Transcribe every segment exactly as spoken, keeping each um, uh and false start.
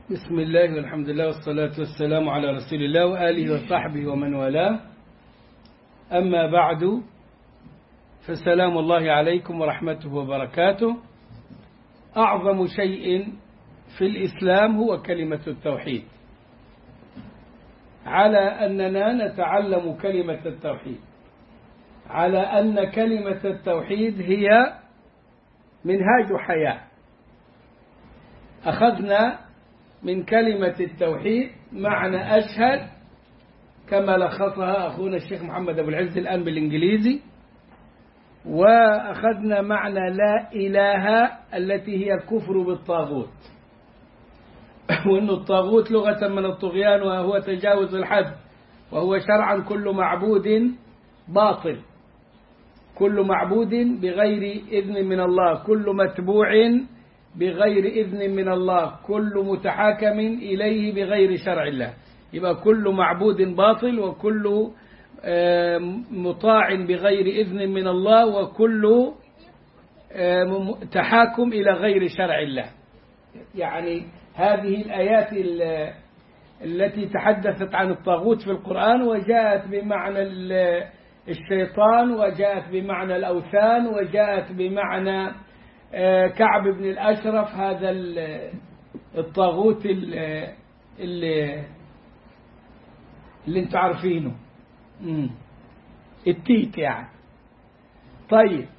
بسم الله والحمد لله والصلاة والسلام على رسول الله وآله وصحبه ومن والاه. أما بعد، فسلام الله عليكم ورحمته وبركاته. أعظم شيء في الإسلام هو كلمة التوحيد. على أننا نتعلم كلمة التوحيد، على أن كلمة التوحيد هي منهاج حياة. أخذنا من كلمة التوحيد معنى أشهد كما لخصها أخونا الشيخ محمد أبو العز الآن بالإنجليزي، وأخذنا معنى لا إله التي هي الكفر بالطاغوت، وأن الطاغوت لغة من الطغيان وهو تجاوز الحد، وهو شرعا كل معبود باطل، كل معبود بغير إذن من الله، كل متبوع بغير إذن من الله، كل متحاكم إليه بغير شرع الله. يبقى كل معبود باطل، وكل مطاع بغير إذن من الله، وكل تحاكم إلى غير شرع الله. يعني هذه الآيات التي تحدثت عن الطاغوت في القرآن، وجاءت بمعنى الشيطان، وجاءت بمعنى الأوثان، وجاءت بمعنى كعب بن الأشرف، هذا الطاغوت اللي, اللي, اللي انتم عارفينه، التيت يعني. طيب،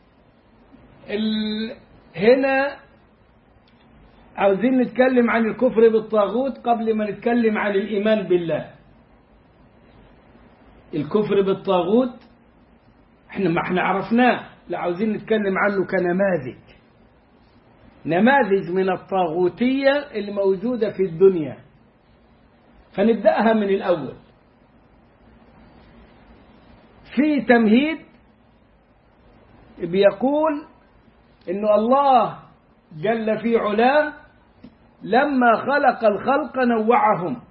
هنا عاوزين نتكلم عن الكفر بالطاغوت قبل ما نتكلم عن الإيمان بالله. الكفر بالطاغوت احنا ما احنا عرفناه، لا عاوزين نتكلم عنه كنماذج، نماذج من الطاغوتية الموجودة في الدنيا. فنبدأها من الأول. في تمهيد بيقول إن الله جل في علاه لما خلق الخلق نوعهم،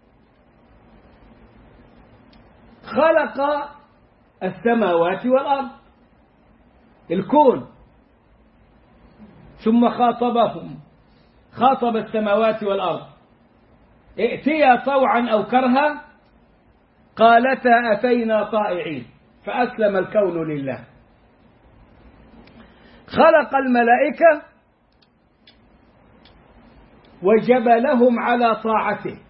خلق السماوات والأرض، الكون، ثم خاطبهم، خاطب السماوات والأرض، ائتيا طوعا أو كرها قالتا أتينا طائعين، فأسلم الكون لله. خلق الملائكة وجبلهم على طاعته،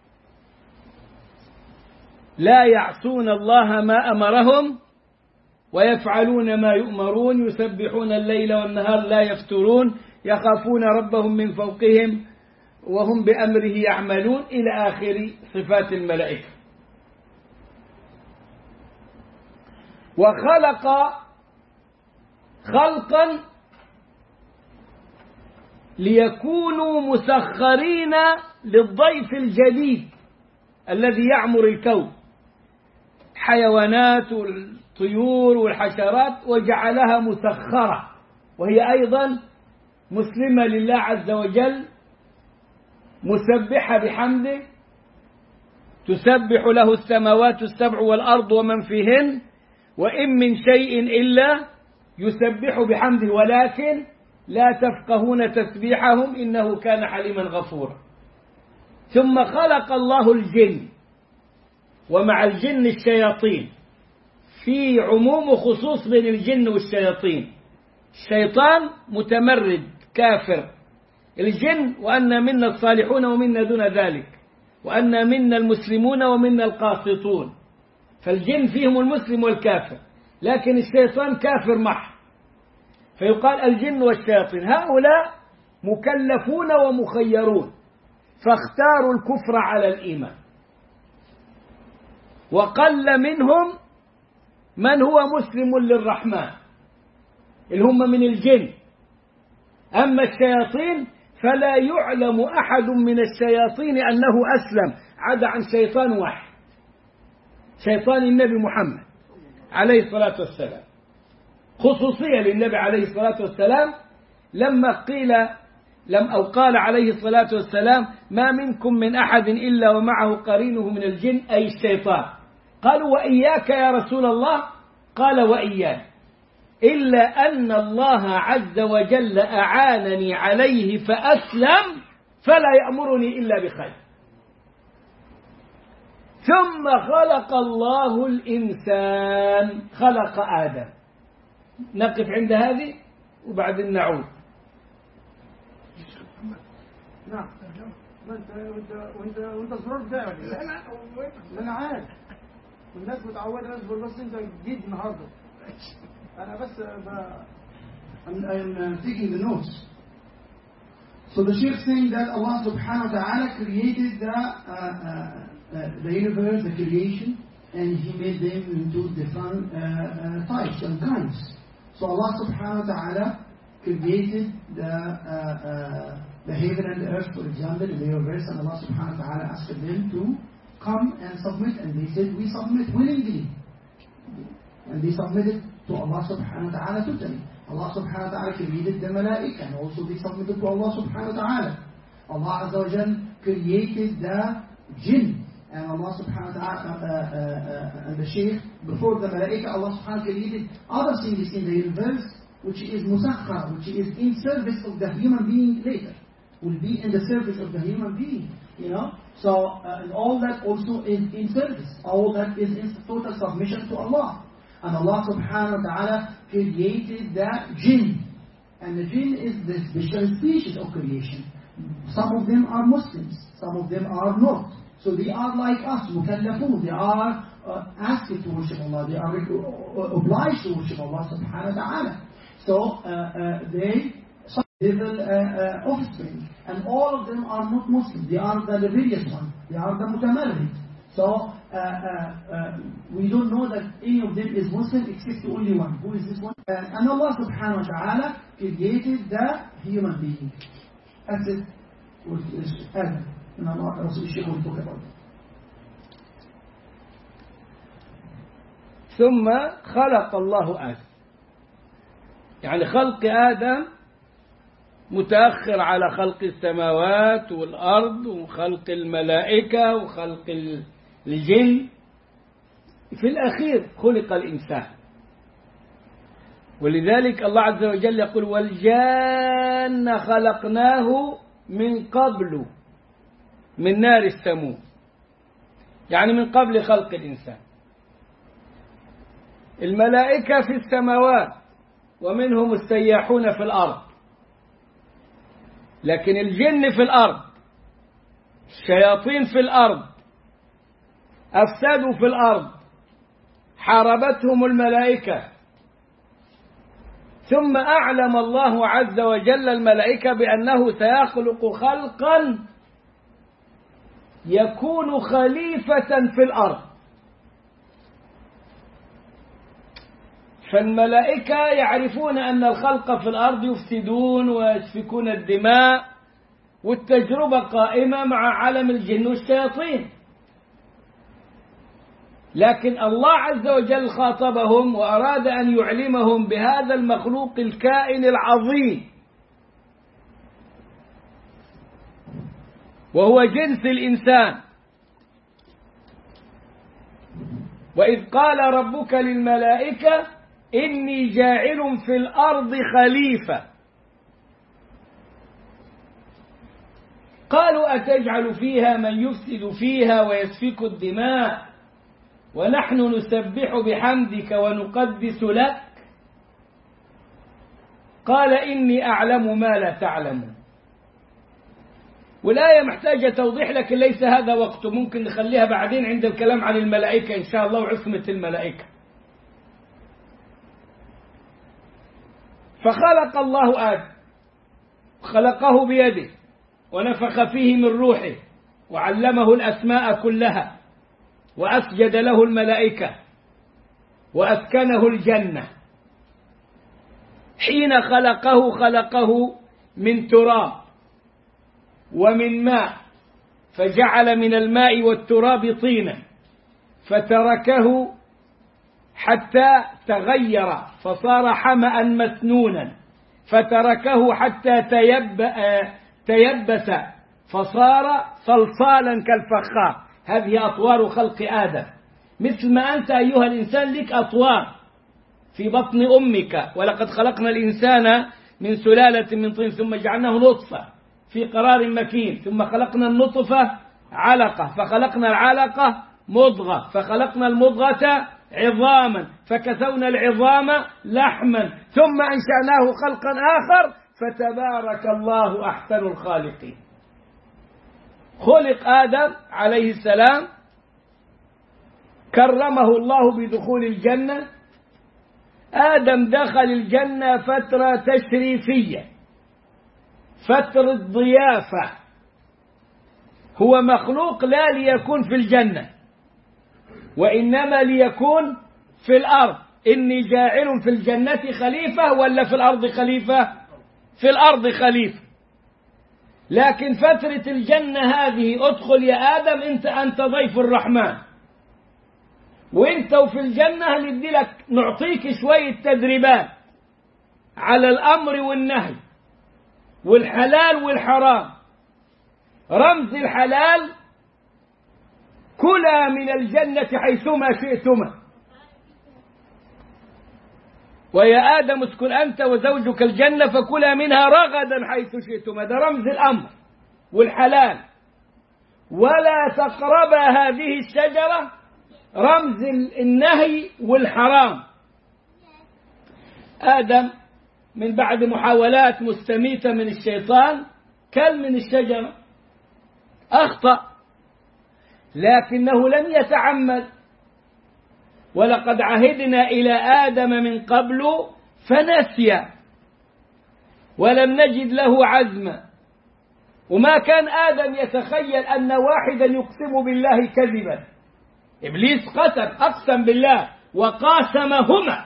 لا يعصون الله ما أمرهم ويفعلون ما يؤمرون، يسبحون الليل والنهار لا يفترون، يخافون ربهم من فوقهم وهم بأمره يعملون، إلى آخر صفات الملائكة. وخلق خلقا ليكونوا مسخرين للضيف الجديد الذي يعمر الكون، حيوانات والطيور والحشرات، وجعلها مسخرة، وهي أيضا مسلمة لله عز وجل، مسبحة بحمده، تسبح له السماوات السبع والأرض ومن فيهن، وإن من شيء إلا يسبح بحمده ولكن لا تفقهون تسبيحهم إنه كان حليما غفورا. ثم خلق الله الجن، ومع الجن الشياطين، في عموم وخصوص بين الجن والشياطين. الشيطان متمرد كافر، الجن وأن منا الصالحون ومنا دون ذلك، وأن منا المسلمون ومنا القاسطون. فالجن فيهم المسلم والكافر، لكن الشيطان كافر محض. فيقال الجن والشياطين هؤلاء مكلفون ومخيرون، فاختاروا الكفر على الإيمان، وقل منهم من هو مسلم للرحمن اللي هم من الجن. أما الشياطين فلا يعلم أحد من الشياطين أنه أسلم عدا عن شيطان واحد، شيطان النبي محمد عليه الصلاة والسلام. خصوصية للنبي عليه الصلاة والسلام لما قيل لم أو قال عليه الصلاة والسلام ما منكم من أحد إلا ومعه قرينه من الجن، أي الشيطان. قالوا وإياك يا رسول الله؟ قال وإياك، إلا أن الله عز وجل أعانني عليه فأسلم فلا يأمرني إلا بخير. ثم خلق الله الإنسان، خلق آدم. نقف عند هذه وبعدين نعود. نعم. وانت وانت وانت الزرار بتاعك. انا عارف. والناس متعوده اصبر، بس انت جديد النهارده. انا بس ب... I'm, I'm uh, taking the notes. So the Sheikh saying that Allah subhanahu wa ta'ala created the uh, uh, uh, the universe, the creation, and He made them into different uh, uh, types and kinds. So Allah subhanahu wa ta'ala created the uh, uh, the heaven and the earth, for example, in the universe, and Allah subhanahu wa ta'ala asked them to come and submit, and they said, we submit willingly. And they submitted to Allah subhanahu wa ta'ala totally. Allah subhanahu wa ta'ala created the malaika, and also they submitted to Allah subhanahu wa ta'ala. Allah Azza wa Jal created the jinn, and Allah subhanahu wa ta'ala, uh, uh, uh, and the Shaykh, before the malaika, Allah subhanahu wa ta'ala created other things in the universe, which is musakhar, which is in service of the human being later. Will be in the service of the human being, you know. So uh, and all that also is in service. All that is in total submission to Allah. And Allah subhanahu wa ta'ala created the jinn. And the jinn is the special species of creation. Some of them are Muslims, some of them are not. So they are like us, mukallafun. They are uh, asked to worship Allah. They are obliged to worship Allah subhanahu wa ta'ala. So uh, uh, they devil uh, uh, offspring, and all of them are not Muslim. They are the rebellious one. They are the mutamarrid. So uh, uh, uh, we don't know that any of them is Muslim except only one. Who is this one? Uh, and Allah subhanahu wa ta'ala created the human being. That's it. Adam. And Allah Rasul Shaykh will talk about it. ثم خلق الله آدم. يعني خلق آدم متأخر على خلق السماوات والأرض وخلق الملائكة وخلق الجن. في الأخير خلق الإنسان. ولذلك الله عز وجل يقول والجان خلقناه من قبل من نار السموم، يعني من قبل خلق الإنسان. الملائكة في السماوات ومنهم السياحون في الأرض، لكن الجن في الأرض، الشياطين في الأرض، أفسدوا في الأرض، حاربتهم الملائكة. ثم أعلم الله عز وجل الملائكة بأنه سيخلق خلقا يكون خليفة في الأرض. فالملائكة يعرفون أن الخلق في الأرض يفسدون ويسفكون الدماء، والتجربة قائمة مع عالم الجن والشياطين. لكن الله عز وجل خاطبهم وأراد أن يعلمهم بهذا المخلوق الكائن العظيم، وهو جنس الإنسان. وإذ قال ربك للملائكة إني جاعل في الأرض خليفة، قالوا أتجعل فيها من يفسد فيها ويسفك الدماء ونحن نسبح بحمدك ونقدس لك، قال إني أعلم ما لا تعلمون. والآية محتاجة توضيح، لكن ليس هذا وقته، ممكن نخليها بعدين عند الكلام عن الملائكة إن شاء الله وعصمة الملائكة. فخلق الله آدم، خلقه بيده ونفخ فيه من روحه وعلمه الأسماء كلها وأسجد له الملائكة وأسكنه الجنة. حين خلقه خلقه من تراب ومن ماء، فجعل من الماء والتراب طينا، فتركه حتى تغير فصار حمأ مسنونا، فتركه حتى تيب تيبس فصار صلصالا كالفخار. هذه أطوار خلق آدم، مثل ما أنت أيها الإنسان لك أطوار في بطن أمك. ولقد خلقنا الإنسان من سلالة من طين ثم جعلناه نطفة في قرار مكين، ثم خلقنا النطفة علقة، فخلقنا العلقة مضغة، فخلقنا المضغة عظاما، فكسونا العظام لحما، ثم أنشأناه خلقا آخر، فتبارك الله أحسن الخالقين. خلق آدم عليه السلام، كرمه الله بدخول الجنة. آدم دخل الجنة فترة تشريفية، فترة ضيافة. هو مخلوق لا ليكون في الجنة، وإنما ليكون في الأرض. إني جاعل في الجنة خليفة، ولا في الأرض خليفة؟ في الأرض خليفة. لكن فترة الجنة هذه ادخل يا آدم، أنت أنت ضيف الرحمن، وأنت وفي الجنة هندي لك، نعطيك شوية تدريبات على الأمر والنهي والحلال والحرام. رمز الحلال: كلا من الجنة حيثما شئتما، ويا آدم اسكن أنت وزوجك الجنة فكلا منها رغدا حيث شئتما. ده رمز الأمر والحلال. ولا تقربا هذه الشجرة، رمز النهي والحرام. آدم من بعد محاولات مستميتة من الشيطان كل من الشجرة، أخطأ، لكنه لم يتعمد. ولقد عهدنا إلى آدم من قبل فنسي ولم نجد له عزما. وما كان آدم يتخيل أن واحدا يقسم بالله كذبا. إبليس قسم، أقسم بالله وقاسمهما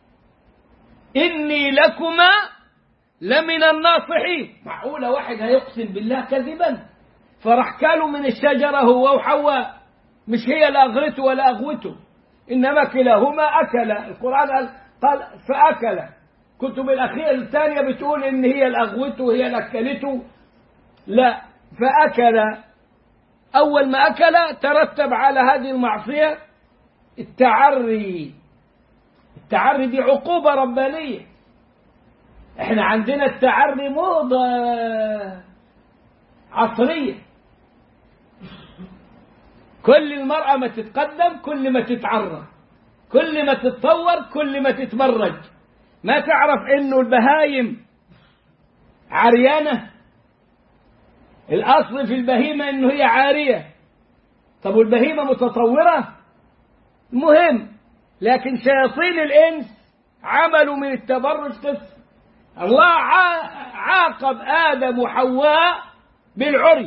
إني لكما لمن الناصحين. معقولة واحد هيقسم بالله كذبا؟ فراح كلوا من الشجرة هو وحواء، مش هي لا أغرته ولا أغوته، إنما كلاهما أكل. القرآن قال فأكل. كتب الأخيرة الثانية بتقول إن هي الأغوته وهي الأكلته، لا، فأكل. أول ما أكل ترتب على هذه المعصية التعري. التعري دي عقوبة ربانية. احنا عندنا التعري موضة عصرية، كل المرأة ما تتقدم كل ما تتعرى، كل ما تتطور كل ما تتبرج. ما تعرف انه البهايم عريانة؟ الأصل في البهيمة انه هي عارية. طب والبهيمة متطورة؟ مهم. لكن شياطين الإنس عملوا من التبرج قصة. الله عاقب آدم وحواء بالعري،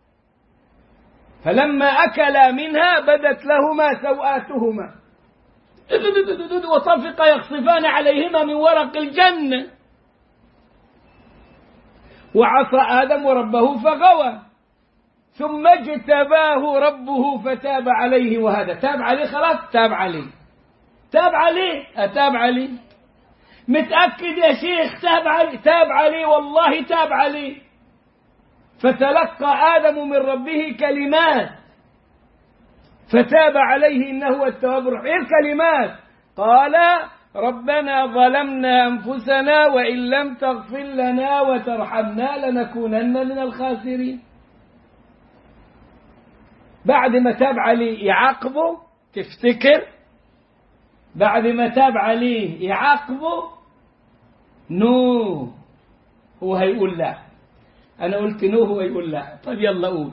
فلما أكلا منها بدت لهما سوآتهما وطفقا يخصفان عليهما من ورق الجنة. وعصى آدم ربه فغوى، ثم اجتباه ربه فتاب عليه وهدى. تاب عليه خلاص، تاب عليه، تاب عليه، أتاب عليه. متأكد يا شيخ تاب عليه؟ تاب عليه والله، تاب عليه. فتلقى آدم من ربه كلمات فتاب عليه إنه هو التواب الرحيم. إيه الكلمات؟ قال ربنا ظلمنا أنفسنا وإن لم تغفر لنا وترحمنا لنكونن من الخاسرين. بعد ما تاب عليه يعاقبه، تفتكر بعد ما تاب عليه يعاقبه؟ نو، هو هيقول لا. أنا قلت نو، هو يقول لا. طيب يلا قول.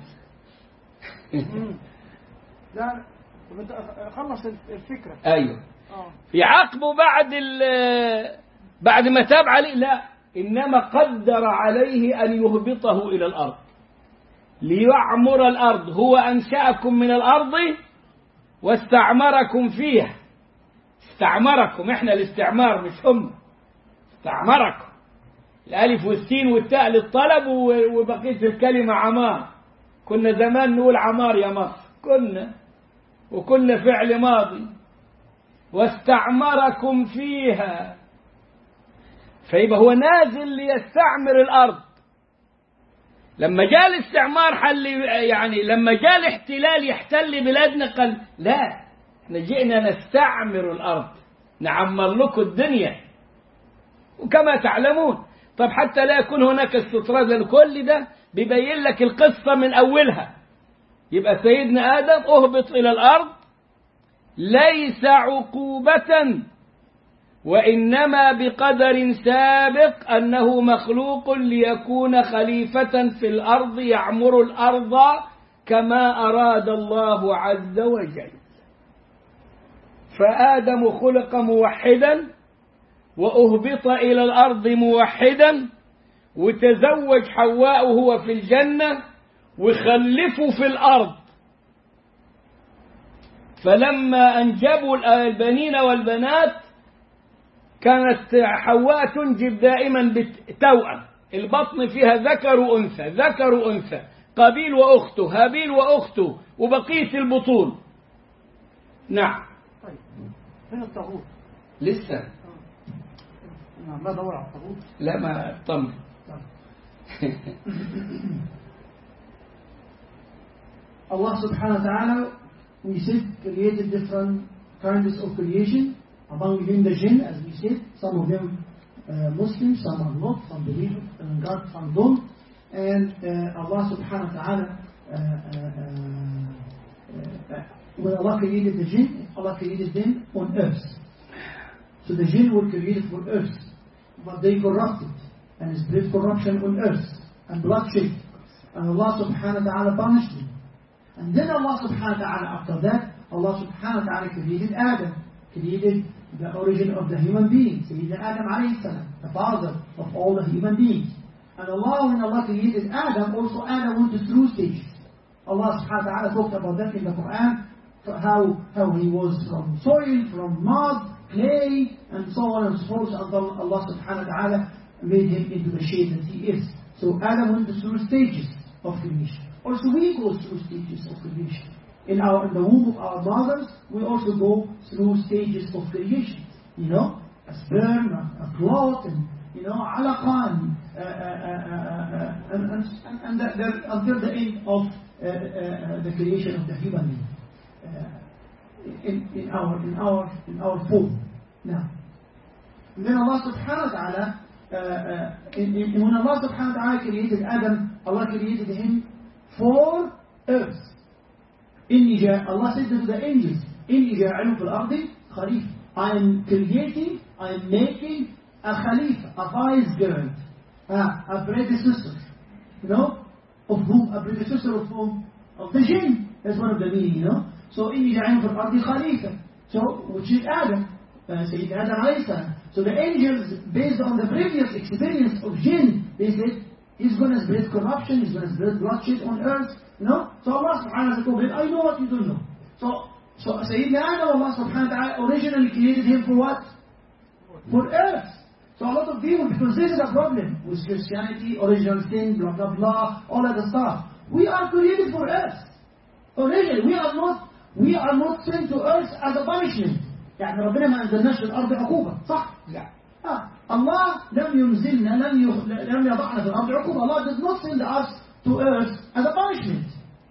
لا خلص الفكرة. أيوه. يعاقبه بعد بعد ما تاب عليه؟ لا، إنما قدر عليه أن يهبطه إلى الأرض ليعمر الأرض. هو أنشأكم من الأرض واستعمركم فيها. استعمركم، إحنا الاستعمار مش هم. استعمركم، الألف والسين والتاء للطلب وبقية الكلمة عمار. كنا زمان نقول عمار يا مصر، كنا، وكنا فعل ماضي. واستعمركم فيها، فيبقى هو نازل ليستعمر الأرض. لما جاء الاستعمار حل، يعني لما جاء الاحتلال يحتل بلادنا، قال لا، احنا جئنا نستعمر الأرض، نعمر لكم الدنيا. وكما تعلمون، طب حتى لا يكون هناك استطراد لكل ده، بيبين لك القصة من أولها. يبقى سيدنا آدم أهبط إلى الأرض ليس عقوبة، وإنما بقدر سابق أنه مخلوق ليكون خليفة في الأرض يعمر الأرض كما أراد الله عز وجل. فآدم خلق موحدا وأهبط إلى الأرض موحدا، وتزوج حواء وهو في الجنة وخلفوا في الأرض. فلما أنجبوا البنين والبنات كانت حواء تنجب دائما بالتوأم، البطن فيها ذكر وأنثى ذكر وأنثى، قابيل وأخته هابيل وأخته وبقية البطون. نعم. طيب فين الطاغوت؟ لسه نعم ما دور على الطاغوت؟ لا ما طمن. Allah subhanahu wa ta'ala, we said, created different kinds of creation. Among them the jinn, as we said, some of them uh, Muslims, some are not, some believe in God, some don't. And uh, Allah subhanahu wa ta'ala, uh, uh, uh, when Allah created the jinn, Allah created them on earth. So the jinn were created for earth, but they corrupted and spread corruption on earth and bloodshed. And Allah subhanahu wa ta'ala punished them. And then Allah subhanahu wa ta'ala, after that, Allah subhanahu wa ta'ala created Adam, created the origin of the human being, Sayyidina Adam alayhi salam, the father of all the human beings. And Allah, when Allah created Adam, also Adam went through stages. Allah subhanahu wa ta'ala talked about that in the Quran, how, how he was from soil, from mud, clay, and so on and so forth, until Allah subhanahu wa ta'ala made him into the shape that he is. So Adam went through stages of creation. Also we go through stages of creation. In our in the womb of our mothers, we also go through stages of creation. You know, a sperm, a, a clot, and you know, alaqa, and, uh, uh, uh, uh, and, and, and the, the, until the end of uh, uh, the creation of the human being uh, in, in our in our in our form. Now, and then Allah Subhanahu wa Taala, uh, uh, in, in, when Allah Subhanahu wa Taala created Adam, Allah created him for earth. إني جاء, Allah said to the angels, إني جاعل في الأرض خليفة. I am creating, I am making a khalifa, a vicegerent, a, a predecessor. You know, of whom? A predecessor of whom? Of the jinn. That's one of the meaning, you know. So إني جاعل في الأرض خليفة. So, which is Adam, uh, Sayyid Adam alayhi salam. So the angels, based on the previous experience of jinn, they said, he's going to spread corruption, he's going to spread bloodshed on earth. You know? So Allah subhanahu wa ta'ala told him, I know what you don't know. So, so Sayyidina Adam, Allah subhanahu wa ta'ala originally created him for what? For earth. So a lot of people, because this is a problem with Christianity, original sin, blah blah blah, all that stuff. We are created for earth. Originally, we are not, we are not sent to earth as a punishment. يعني ربنا ما أنزلناش في الأرض عقوبة، صح؟ لا. آه. الله لم ينزلنا لم يخ... لم يضعنا في الأرض عقوبة. Allah did not send us to earth as a punishment.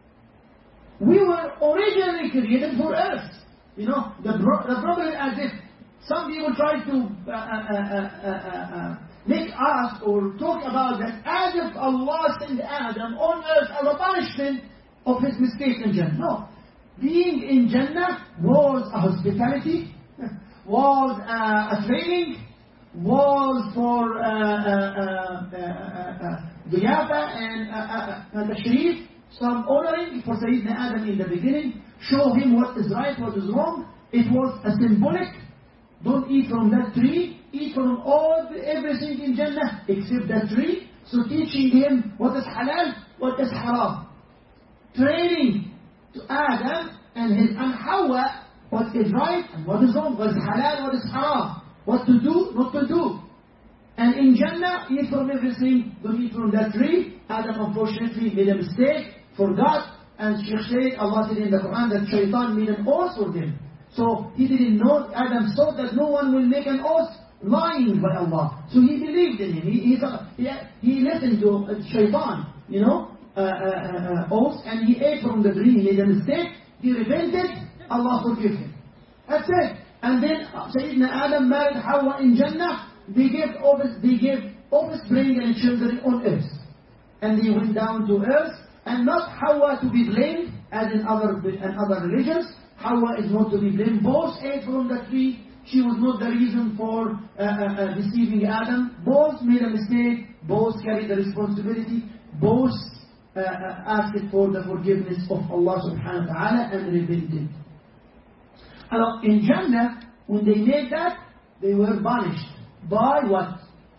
We were originally created for earth. You know, the, the problem is as if some people try to uh, uh, uh, uh, uh, make us or talk about that as if Allah sent Adam on earth as a punishment of his mistake in Jannah. No. Being in Jannah was a hospitality, was uh, a training, was for uh, uh, uh, uh, uh, Diyafa and uh, uh, Tashrif, some honoring for Sayyidina Adam in the beginning, show him what is right, what is wrong. It was a symbolic, don't eat from that tree, eat from all everything in Jannah except that tree. So teaching him what is halal, what is haram. Training to Adam and his and Hawa what is right and what is wrong, what is halal, what is haram, what to do, not to do. And in Jannah, eat from everything, don't eat from that tree. Adam unfortunately made a mistake, forgot, and Shaykh said, Allah said in the Quran that Shaitan made an oath for them. So he didn't know, Adam thought that no one will make an oath lying by Allah. So he believed in him. He, he, he listened to Shaitan, you know, uh, uh, uh, oath, and he ate from the tree. He made a mistake, he repented, Allah forgive him. That's it. And then Sayyidina Adam married Hawa in Jannah. They gave offspring, they gave offspring and children on earth. and they went down to earth, and not Hawa to be blamed as in other, in other religions. Hawa is not to be blamed. Both ate from the tree. She was not the reason for uh, uh, uh, deceiving Adam. Both made a mistake. Both carried the responsibility. Both uh, uh, asked for the forgiveness of Allah subhanahu wa ta'ala and repented. Now, in Jannah, when they made that, they were punished. By what?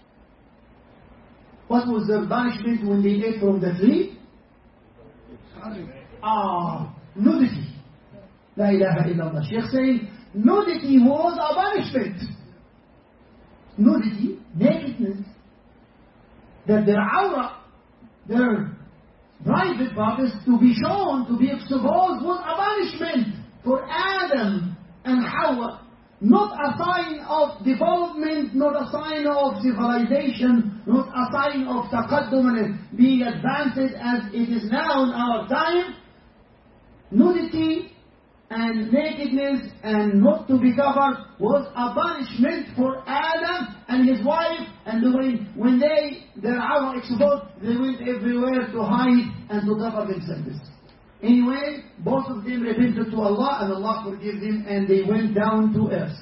What was their punishment when they ate from the tree? Ah, nudity. La ilaha illallah. Sheikh saying, nudity was a punishment. Nudity, nakedness, that their aura, their private parts to be shown, to be exposed was a punishment for Adam and Hawa. Not a sign of development, not a sign of civilization, not a sign of taqaddum and being advanced as it is now in our time. Nudity and nakedness and not to be covered was a punishment for Adam and his wife, and when, when they, their aura exposed, they went everywhere to hide and to cover themselves. Anyway, both of them repented to Allah and Allah forgave them and they went down to earth.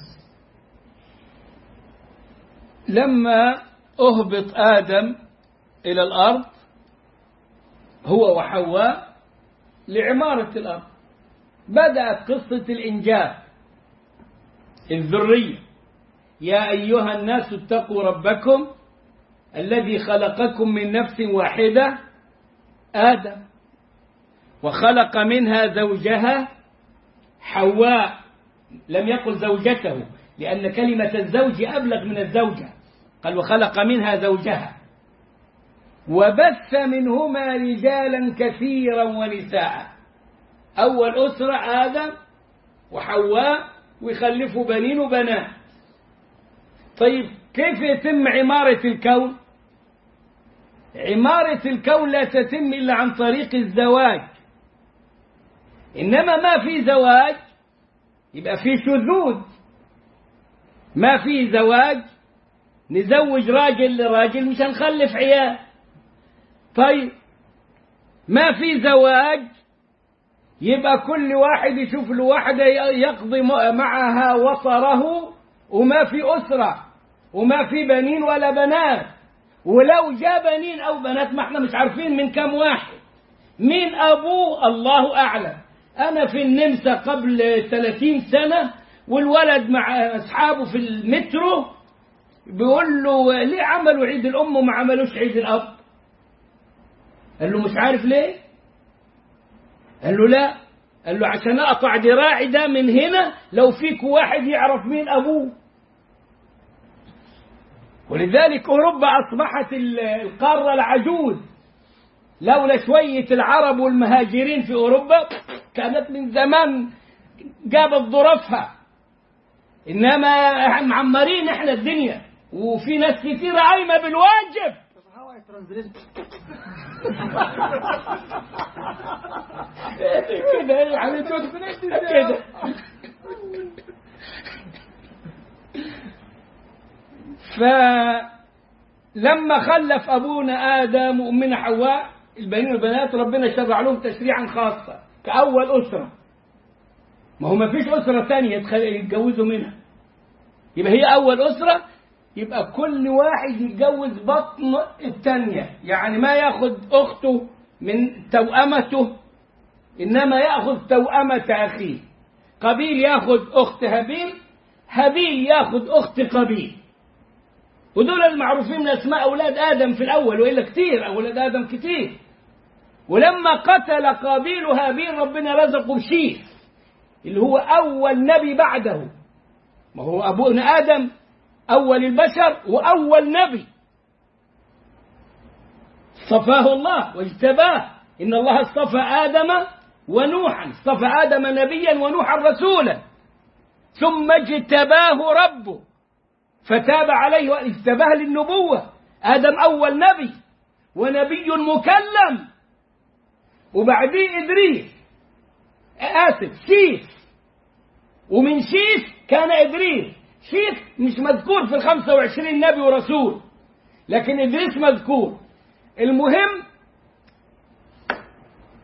لما أهبط آدم إلى الأرض هو وحواء لعمارة الأرض، بدأت قصة الإنجاب الذرية. يا أيها الناس اتقوا ربكم الذي خلقكم من نفس واحدة آدم وخلق منها زوجها حواء. لم يقل زوجته لأن كلمة الزوج أبلغ من الزوجة، قال وخلق منها زوجها وبث منهما رجالا كثيرا ونساء. أول أسرة آدم وحواء ويخلفوا بنين وبنات. طيب كيف يتم عمارة الكون؟ عمارة الكون لا تتم إلا عن طريق الزواج، إنما ما في زواج يبقى في شذوذ. ما في زواج نزوج راجل لراجل مش هنخلف عيال. طيب ما في زواج يبقى كل واحد يشوف له واحدة يقضي معها وطره، وما في أسرة وما في بنين ولا بنات. ولو جاء بنين أو بنات ما احنا مش عارفين من كم واحد، مين أبوه الله أعلم. أنا في النمسا قبل ثلاثين سنة والولد مع أصحابه في المترو بيقول له ليه عملوا عيد الأم وما عملوش عيد الأب؟ قال له مش عارف ليه. قال له لا، قال له عشان أقطع ذراعي ده من هنا لو فيك واحد يعرف مين أبوه. ولذلك أوروبا أصبحت القارة العجوز، لولا شوية العرب والمهاجرين في أوروبا كانت من زمان جابت ظروفها. إنما معمرين إحنا الدنيا وفي ناس كثيرة قايمة بالواجب. كده يعني كده. فلما خلف أبونا آدم وأمنا حواء البنين والبنات ربنا شرع لهم تشريعا خاصا كأول أسرة. ما هو ما فيش أسرة ثانية يتجوزوا منها، يبقى هي أول أسرة. يبقى كل واحد يتجوز بطن الثانية، يعني ما ياخد أخته من توأمته، إنما يأخذ توأمة أخيه. قبيل ياخد أخت هابيل، هابيل ياخد أخت قبيل. ودول المعروفين من أسماء أولاد آدم في الأول، وإلا كتير أولاد آدم كتير. ولما قتل قابيل هابيل ربنا رزقه بشيث اللي هو أول نبي بعده. ما هو أبونا آدم أول البشر وأول نبي اصطفاه الله واجتباه. إن الله اصطفى آدم ونوحا، اصطفى آدم نبيا ونوحا رسولا، ثم اجتباه ربه فتاب عليه واجتباه للنبوة. آدم أول نبي ونبي مكلم، وبعديه إدريس آسف شيث، ومن شيث كان إدريس. شيث مش مذكور في الخمسة وعشرين نبي ورسول، لكن إدريس مذكور. المهم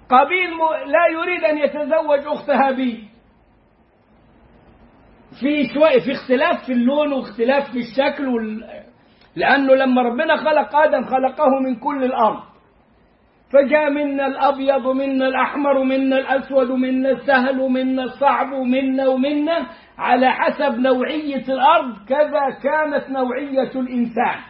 قابيل لا يريد أن يتزوج أخت هابيل، في شوية في اختلاف في اللون واختلاف في الشكل وال... لأنه لما ربنا خلق آدم خلقه من كل الأرض، فجاء منا الأبيض ومنا الأحمر ومنا الأسود ومنا السهل ومنا الصعب ومنا ومنا على حسب نوعية الأرض، كذا كانت نوعية الإنسان.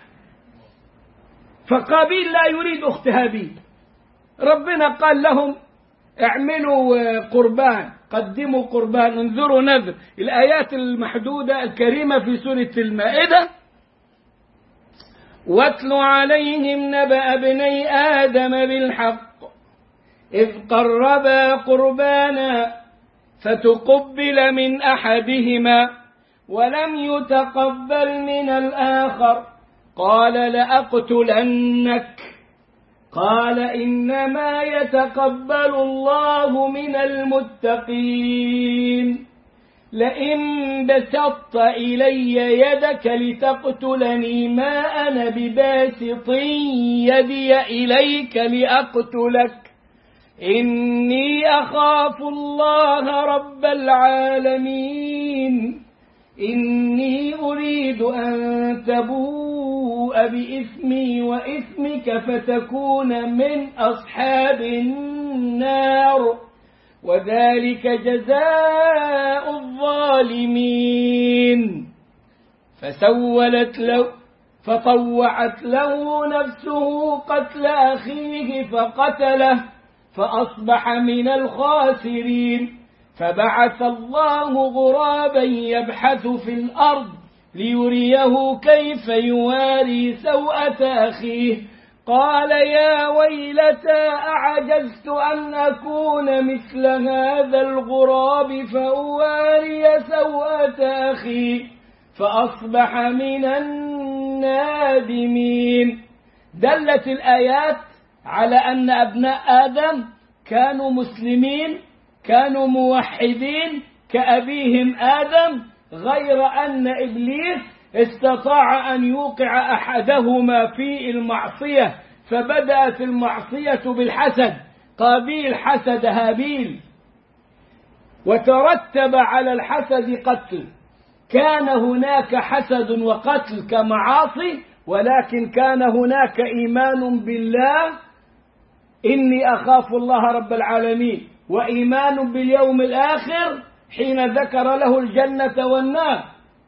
فقابيل لا يريد أخت هابيل، ربنا قال لهم اعملوا قربان، قدموا قربان، انذروا نذر. الآيات المحدودة الكريمة في سورة المائدة: واتل عليهم نبأ ابني آدم بالحق إذ قربا قربانا فتقبل من أحدهما ولم يتقبل من الآخر قال لأقتلنك قال إنما يتقبل الله من المتقين لئن بسطت إلي يدك لتقتلني ما أنا بباسط يدي إليك لأقتلك إني أخاف الله رب العالمين إني أريد أن تبوء بإثمي وإثمك فتكون من أصحاب النار وذلك جزاء الظالمين. فسولت له فطوعت له نفسه قتل أخيه فقتله فأصبح من الخاسرين. فبعث الله غرابا يبحث في الأرض ليريه كيف يواري سوءة أخيه قال يا ويلتى أعجزت أن أكون مثل هذا الغراب فأواري سوءة أخي فأصبح من النادمين. دلت الآيات على أن أبناء آدم كانوا مسلمين، كانوا موحدين كأبيهم آدم، غير أن إبليس استطاع أن يوقع أحدهما في المعصية، فبدأت المعصية بالحسد، قابيل حسد هابيل وترتب على الحسد قتل. كان هناك حسد وقتل كمعاصي، ولكن كان هناك إيمان بالله إني أخاف الله رب العالمين، وإيمان باليوم الآخر حين ذكر له الجنة والنار.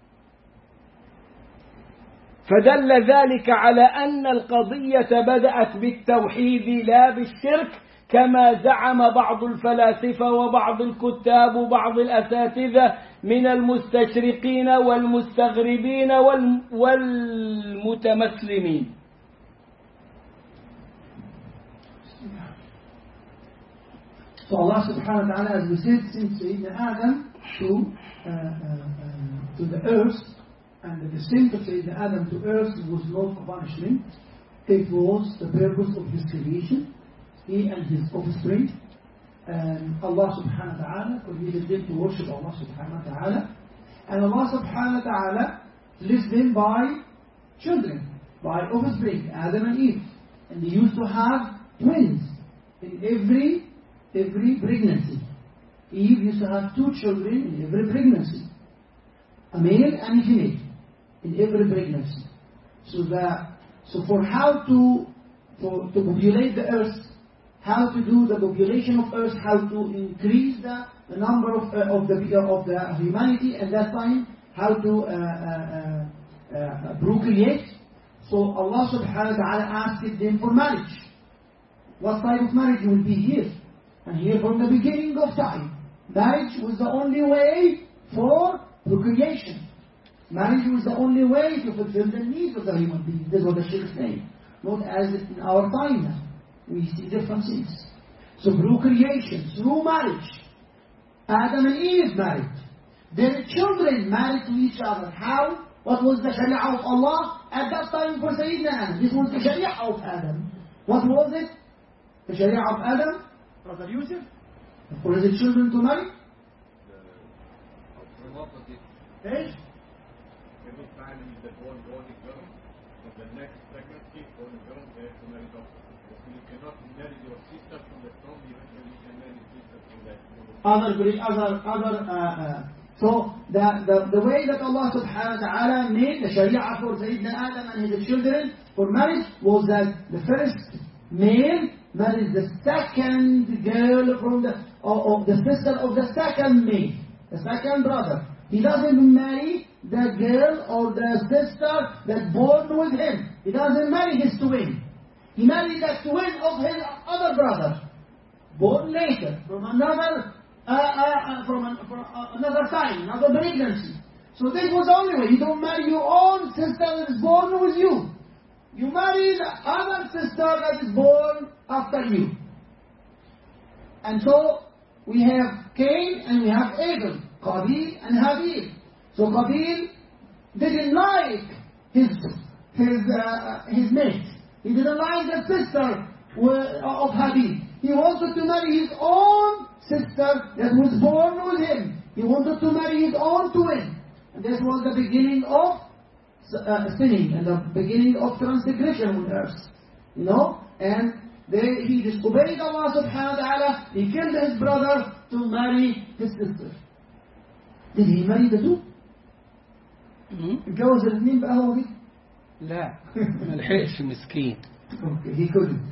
فدل ذلك على أن القضية بدأت بالتوحيد لا بالشرك، كما زعم بعض الفلاسفة وبعض الكتاب وبعض الأساتذة من المستشرقين والمستغربين والمتمسلمين. So Allah subhanahu wa ta'ala, as we said, sent Sayyidina Adam to, uh, uh, uh, to the earth, and the descent of Sayyidina Adam to earth was not a punishment. It was the purpose of his creation, he and his offspring. And Allah subhanahu wa ta'ala permitted them to worship Allah subhanahu wa ta'ala. And Allah subhanahu wa ta'ala blessed them by children, by offspring, Adam and Eve. And they used to have twins in every every pregnancy. Eve used to have two children in every pregnancy, a male and a female in every pregnancy. So that, so for how to for to populate the earth, how to do the population of earth, how to increase the, the number of uh, of the of the humanity at that time, how to uh, uh, uh, procreate. So Allah subhanahu wa ta'ala asked them for marriage. What type of marriage will be here? And here from the beginning of time, marriage was the only way for procreation. Marriage was the only way to fulfill the needs of the human being. This is what the Shaykh is saying. Not as in our time now. We see different things. So procreation through marriage. Adam and Eve married. Their children married to each other. How? What was the Sharia of Allah at that time for Sayyidina Adam? This was the Sharia of Adam. What was it? The Sharia of Adam? Brother Yusuf? For his children to marry? Yes? Every time the born boy is girl, for the next pregnancy for the girl they have to marry doctor. You cannot marry your sister from the throne even when other other other. Uh, uh, so the, the the way that Allah Subhanahu wa Taala made the Sharia for Sayyidina Adam and his children for marriage was that the first male marries the second girl from the or, or the sister of the second male, the second brother. He doesn't marry the girl or the sister that born with him. He doesn't marry his twin. He married the twin of his other brother, born later from another uh, uh, from, an, from uh, another time, another pregnancy. So this was the only way. You don't marry your own sister that is born with you. You marry the other sister that is born after you. And so we have Cain and we have Abel, Qabil and Habil. So Qabil didn't like his his uh, his mate. He didn't like the sister of Habil. He wanted to marry his own sister that was born with him. He wanted to marry his own twin. And this was the beginning of uh, sinning and the beginning of transgression on earth. You know? And they, he disobeyed Allah subhanahu wa ta'ala. He killed his brother to marry his sister. Did he marry the two? اتجوز الاثنين بقى هو دي؟ لا ما لحقش مسكين. Okay, he couldn't.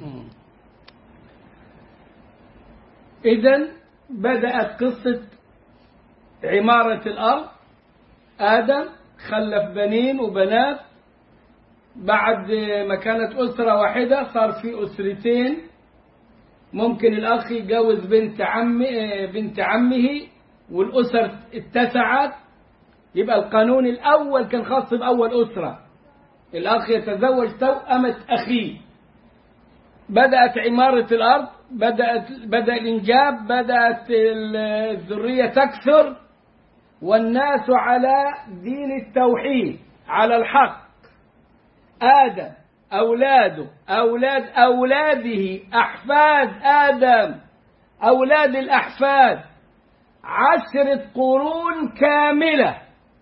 إذن بدأت قصة عمارة الأرض. آدم خلف بنين وبنات. بعد ما كانت أسرة واحدة صار في أسرتين. ممكن الأخ يتجوز بنت عم بنت عمه والأسر اتسعت. يبقى القانون الأول كان خاص بأول أسرة. الأخ يتزوج توأمة أخيه. بدأت عمارة الأرض. بدأت بدأ الإنجاب. بدأت الذرية تكثر. والناس على دين التوحيد على الحق. آدم أولاده أولاد أولاده أحفاد آدم أولاد الأحفاد عشرة قرون كاملة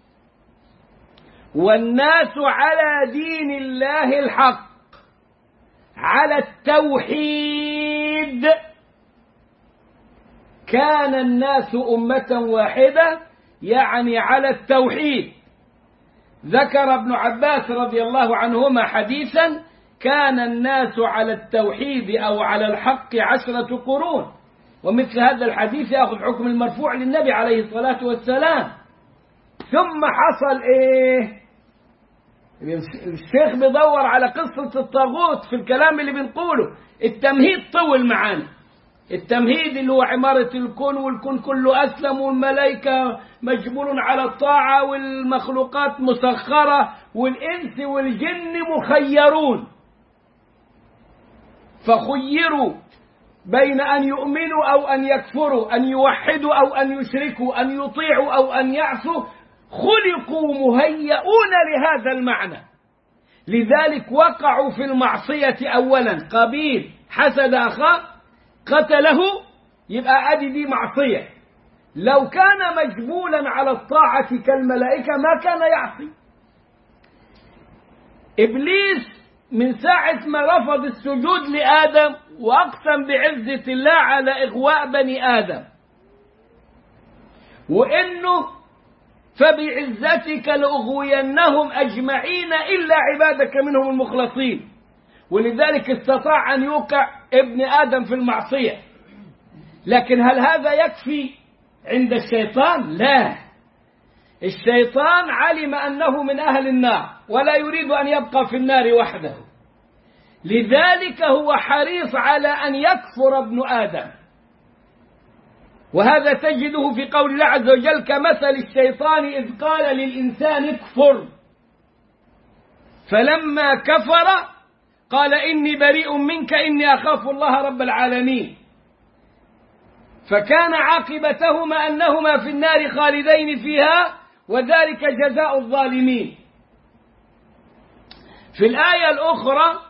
والناس على دين الله الحق على التوحيد. كان الناس أمة واحدة يعني على التوحيد. ذكر ابن عباس رضي الله عنهما حديثا كان الناس على التوحيد أو على الحق عشرة قرون. ومثل هذا الحديث يأخذ حكم المرفوع للنبي عليه الصلاة والسلام. ثم حصل إيه؟ الشيخ بيدور على قصة الطاغوت في الكلام اللي بنقوله. التمهيد طول معانا. التمهيد اللي هو عمارة الكون والكون كله أسلم والملائكة مجبول على الطاعة والمخلوقات مسخرة والإنس والجن مخيرون. فخيروا بين أن يؤمنوا أو أن يكفروا أن يوحدوا أو أن يشركوا أن يطيعوا أو أن يعصوا. خلقوا مهيئون لهذا المعنى. لذلك وقعوا في المعصية أولا. قابيل حسد أخاه قتله. يبقى أدي دي معصية. لو كان مجبولا على الطاعة كالملائكة ما كان يعصي. إبليس من ساعة ما رفض السجود لآدم وأقسم بعزة الله على إغواء بني آدم وإنه فبعزتك لأغوينهم أجمعين إلا عبادك منهم المخلصين. ولذلك استطاع أن يوقع ابن آدم في المعصية. لكن هل هذا يكفي عند الشيطان؟ لا. الشيطان علم أنه من أهل النار ولا يريد أن يبقى في النار وحده. لذلك هو حريص على أن يكفر ابن آدم. وهذا تجده في قول الله عز وجل كمثل الشيطان إذ قال للإنسان اكفر فلما كفر قال إني بريء منك إني أخاف الله رب العالمين. فكان عاقبتهما أنهما في النار خالدين فيها وذلك جزاء الظالمين. في الآية الأخرى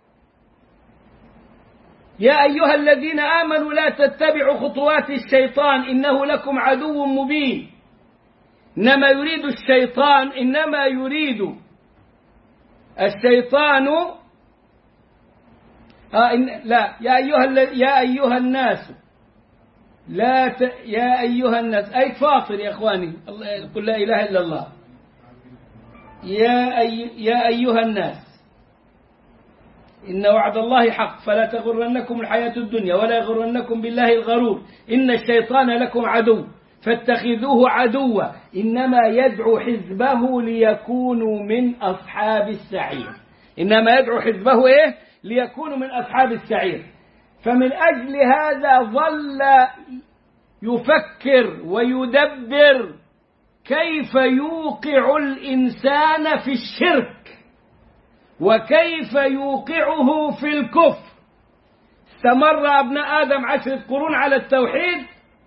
يا أيها الذين آمنوا لا تتبعوا خطوات الشيطان إنه لكم عدو مبين. إنما يريد الشيطان إنما يريد الشيطان آه إن لا يا أيها يا أيها الناس لا ت... يا أيها الناس أي فاطر يا إخواني الله قل لا إله إلا الله. يا, أي... يا أيها الناس إن وعد الله حق فلا تغرنكم الحياة الدنيا ولا يغرنكم بالله الغرور إن الشيطان لكم عدو فاتخذوه عدوا إنما يدعو حزبه ليكونوا من أصحاب السعير. إنما يدعو حزبه إيه؟ ليكونوا من أصحاب السعير. فمن أجل هذا ظل يفكر ويدبر كيف يوقع الإنسان في الشرك وكيف يوقعه في الكفر. استمر أبناء آدم عشرة قرون على التوحيد،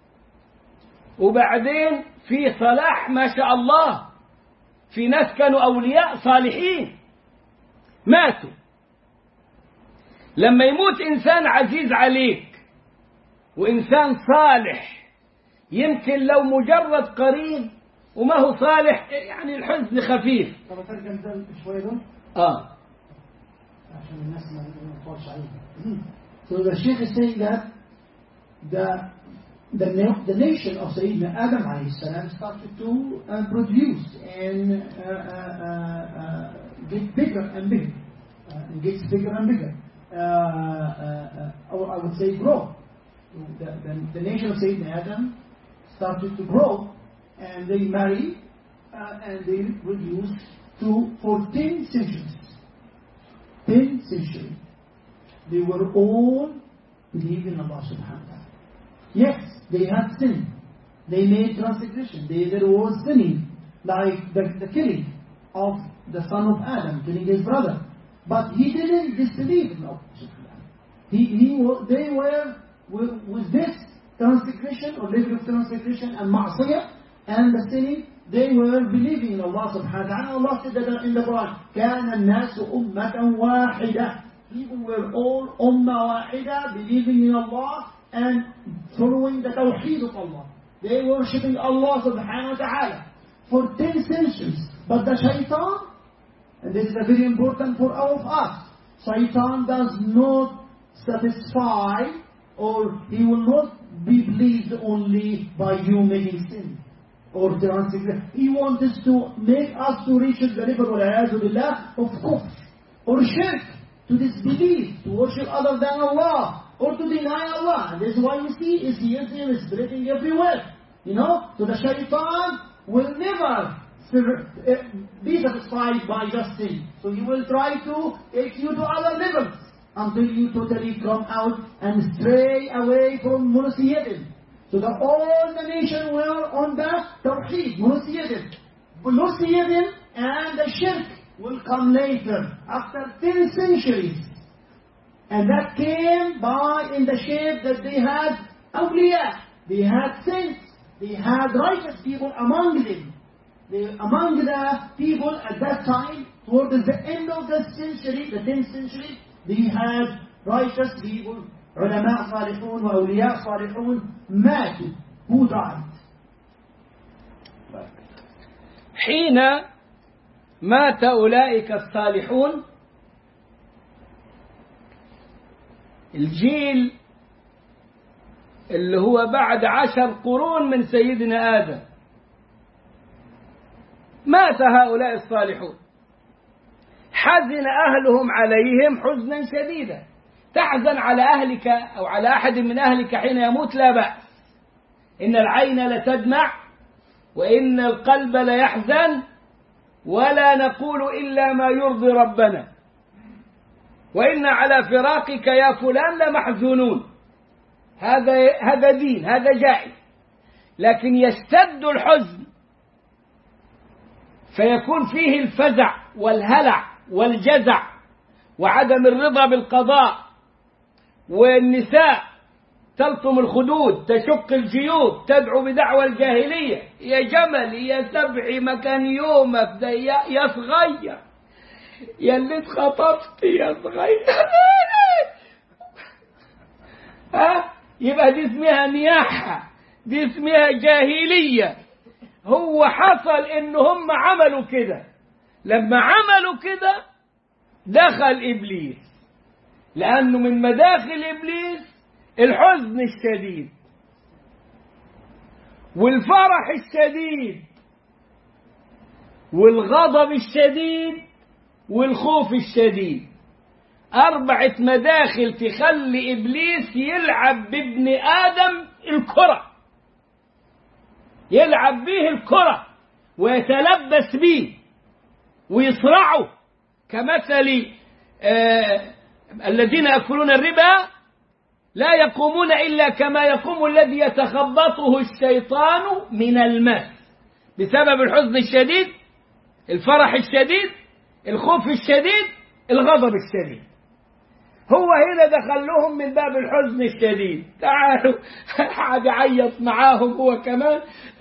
وبعدين في صلاح ما شاء الله، في ناس كانوا أولياء صالحين ماتوا. لما يموت إنسان عزيز عليك وإنسان صالح، يمكن لو مجرد قريب وما هو صالح يعني الحزن خفيف. طب أترجم ده شوية دول آه عشان الناس ما تطولش عليهم. So the Sheikh is saying that the the, the nation of Sayyidina Adam alayhi salam started to uh, produce and uh, uh, uh, get bigger and bigger, uh, and gets bigger and bigger. Uh, uh, or I would say grow. The, the, the nation of Sayyidina Adam started to grow, and they marry uh, and they produce to for ten centuries. Ten centuries. They were all believing in Allah subhanahu wa ta'ala. Yes, they had sin. They made transgression. They, there was sinning, like the, the killing of the son of Adam, killing his brother. But he didn't disbelieve in Allah subhanahu wa ta'ala. He, he, they were with, with this transgression or level of transgression and ma'asiyah and the sinning, they were believing in Allah subhanahu wa ta'ala. Allah said that in the Quran, كَانَ النَّاسُ أُمَّةً وَاحِدَةً. People were all ummah wahida, believing in Allah and following the tawheed of Allah. They worshipping Allah subhanahu wa ta'ala for ten centuries. But the shaitan, and this is very important for all of us, shaitan does not satisfy, or he will not be pleased only by you making sin or transgression. He wants us to make us to reach the level of kufr or shirk, to disbelieve, to worship other than Allah, or to deny Allah. And this is why we see atheism is spreading everywhere. You know, so the shaitan will never be satisfied by just sin. So he will try to take you to other levels until you totally come out and stray away from monotheism. So that all the nation were on the tawheed, monotheism. Monotheism and the shirk will come later, after ten centuries. And that came by in the shape that they had awliya, they had saints, they had righteous people among them. They, among the people at that time, towards the end of the century, the tenth century, they had righteous people, ulama salihun wa awliya salihun, matu, who died. حين مات أولئك الصالحون، الجيل اللي هو بعد عشر قرون من سيدنا آدم، مات هؤلاء الصالحون، حزن أهلهم عليهم حزنا شديدا. تحزن على أهلك أو على أحد من أهلك حين يموت لا بأس، إن العين لتدمع وإن القلب ليحزن ولا نقول إلا ما يرضي ربنا، وإن على فراقك يا فلان لمحزونون. هذا هذا دين، هذا جائز. لكن يشتد الحزن فيكون فيه الفزع والهلع والجزع وعدم الرضا بالقضاء، والنساء تلطم الخدود، تشق الجيوب، تدعو بدعوى الجاهلية، يا جمل يا سبعي مكان يومك ده يا صغير، يا اللي اتخطفت يا صغير. ها يبقى دي اسمها نياحة، دي اسمها جاهلية. هو حصل ان هم عملوا كده، لما عملوا كده دخل إبليس، لأنه من مداخل إبليس الحزن الشديد. والفرح الشديد والغضب الشديد والخوف الشديد، أربعة مداخل تخلي إبليس يلعب بابن آدم الكرة، يلعب به الكرة ويتلبس به ويصرعه، كمثل آه الذين يأكلون الربا لا يقومون إلا كما يقوم الذي يتخبطه الشيطان من المس، بسبب الحزن الشديد، الفرح الشديد، الخوف الشديد، الغضب الشديد. هو هنا دخل لهم من باب الحزن الشديد، تعالوا قاعد يعيط معاهم هو كمان،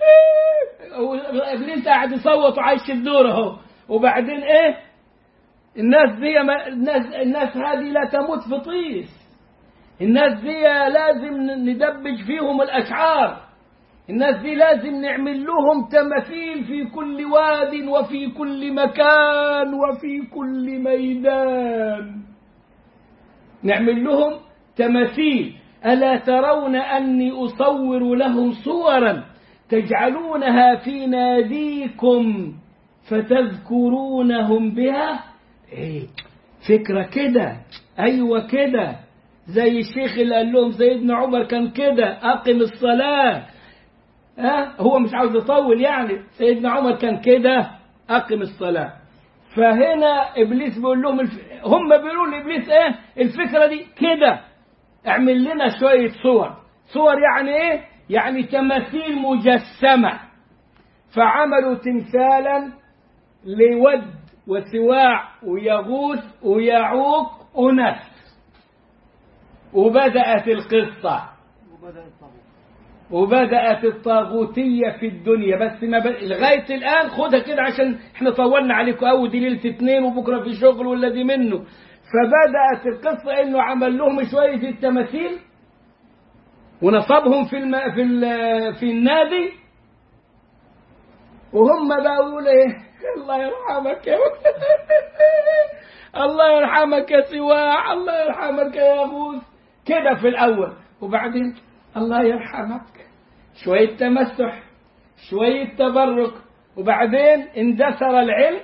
إبليس قاعد يصوت وعايش الدور اهو. وبعدين ايه؟ الناس دي ما الناس الناس هذه لا تموت في طيس، الناس دي لازم ندبج فيهم الأشعار، الناس دي لازم نعمل لهم تماثيل في كل واد وفي كل مكان وفي كل ميدان، نعمل لهم تماثيل. ألا ترون أني أصور لهم صورا تجعلونها في ناديكم فتذكرونهم بها؟ إيه فكرة كده، أيوة كده، زي الشيخ اللي قال لهم سيدنا عمر كان كده، أقم الصلاة. ها هو مش عاوز يطول يعني، سيدنا عمر كان كده، أقم الصلاة. فهنا إبليس بيقول لهم الف... هم بيقولوا لإبليس إيه الفكرة دي كده، اعمل لنا شوية صور. صور يعني إيه؟ يعني تماثيل مجسمة. فعملوا تمثالا لود وسواع ويغوث ويعوق ونسر، وبدأت القصة وبدأت الطاغوتية في الدنيا. بس ما ب... لغاية الآن خدها كده عشان احنا طولنا عليكم أو دي ليلة اتنين وبكرة في شغل والذي منه. فبدأت القصة إنه عمل لهم شوية التماثيل ونصبهم في الم... في ال... في النادي، وهم بقول إيه الله يرحمك يا الله يرحمك يا سواع، الله يرحمك يا غوث كده في الأول. وبعدين الله يرحمك، شوية تمسح، شوية تبرك، وبعدين اندثر العلم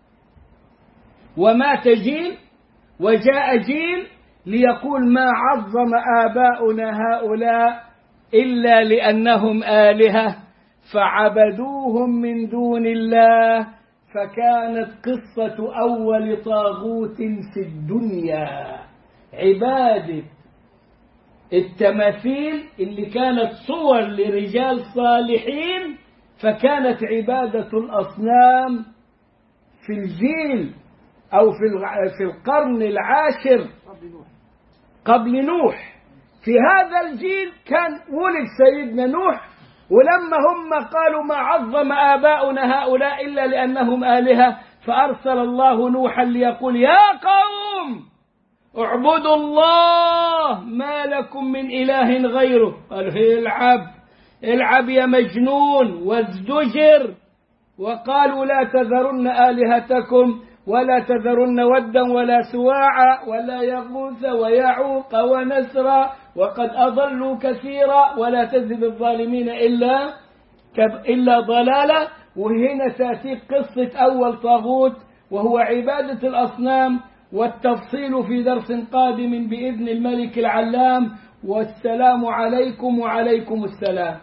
ومات جيل وجاء جيل ليقول ما عظم آباؤنا هؤلاء إلا لأنهم آلهة فعبدوهم من دون الله. فكانت قصة أول طاغوت في الدنيا عبادة التماثيل اللي كانت صور لرجال صالحين، فكانت عبادة الأصنام في الجيل أو في القرن العاشر قبل نوح. في هذا الجيل كان ولد سيدنا نوح، ولما هم قالوا ما عظم آباؤنا هؤلاء إلا لأنهم آلهة، فأرسل الله نوحا ليقول يا قوم اعبدوا الله ما لكم من إله غيره. قالوا العب العب يا مجنون وازدجر، وقالوا لا تذرن آلهتكم ولا تذرن ودا ولا سواعا ولا يغوث ويعوق ونسرا وقد أضلوا كثيرا ولا تزد الظالمين إلا إلا ضلالا. وهنا تأتي قصة أول طاغوت وهو عبادة الأصنام، والتفصيل في درس قادم بإذن الملك العلام. والسلام عليكم وعليكم السلام.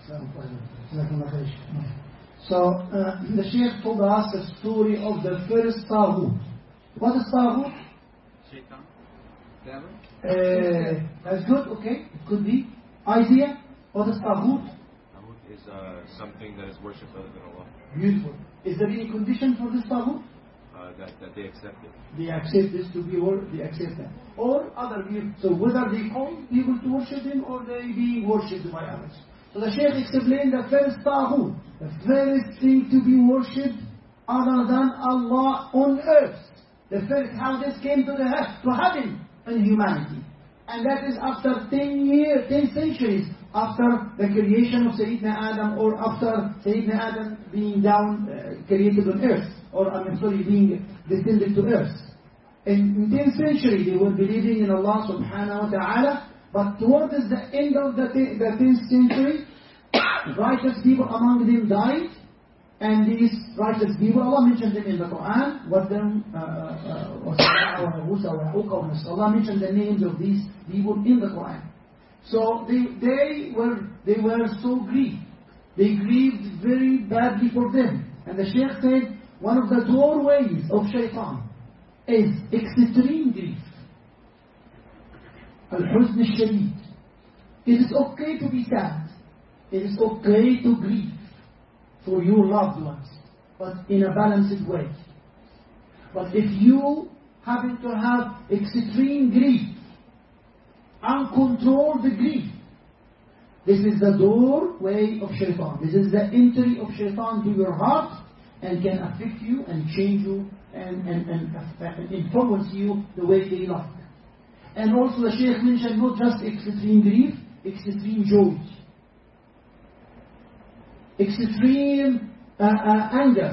So uh, the Sheikh told us the story of the first Taghut. What is Taghut? Shaitan. Uh, that's good, okay. It could be. Idea? What is Taghut? Taghut is uh, something that is worshipped other than Allah. Beautiful. Is there any condition for this Taghut? Uh, that, that they accept it. They accept this to be, or they accept that. Or other people. So whether they call people to worship him or they be worshipped by others. So the Shaykh explained the first Taghut, the first thing to be worshipped other than Allah on earth. The first how this came to the heaven, to heaven in humanity. And that is after ten years, ten centuries after the creation of Sayyidina Adam, or after Sayyidina Adam being down, uh, created on earth, or I'm sorry, being descended to earth. In, in tenth century they were believing in Allah subhanahu wa ta'ala, but towards the end of the, the tenth century righteous people among them died, and these righteous people, Allah mentioned them in the Quran, what them, Allah mentioned the names of these people in the Quran. So they, they were they were so grieved. They grieved very badly for them. And the Shaykh said, one of the doorways of shaitan is extreme grief. Al-Huzn al-Shadeed. It is okay to be sad. It is okay to grieve for your loved ones, but in a balanced way. But if you happen to have extreme grief, uncontrolled grief, this is the doorway of shaitan. This is the entry of shaitan to your heart, and can affect you and change you and, and, and, and influence you the way they like. And also the Shaykh mentioned not just extreme grief, extreme joy, extreme uh, uh, anger,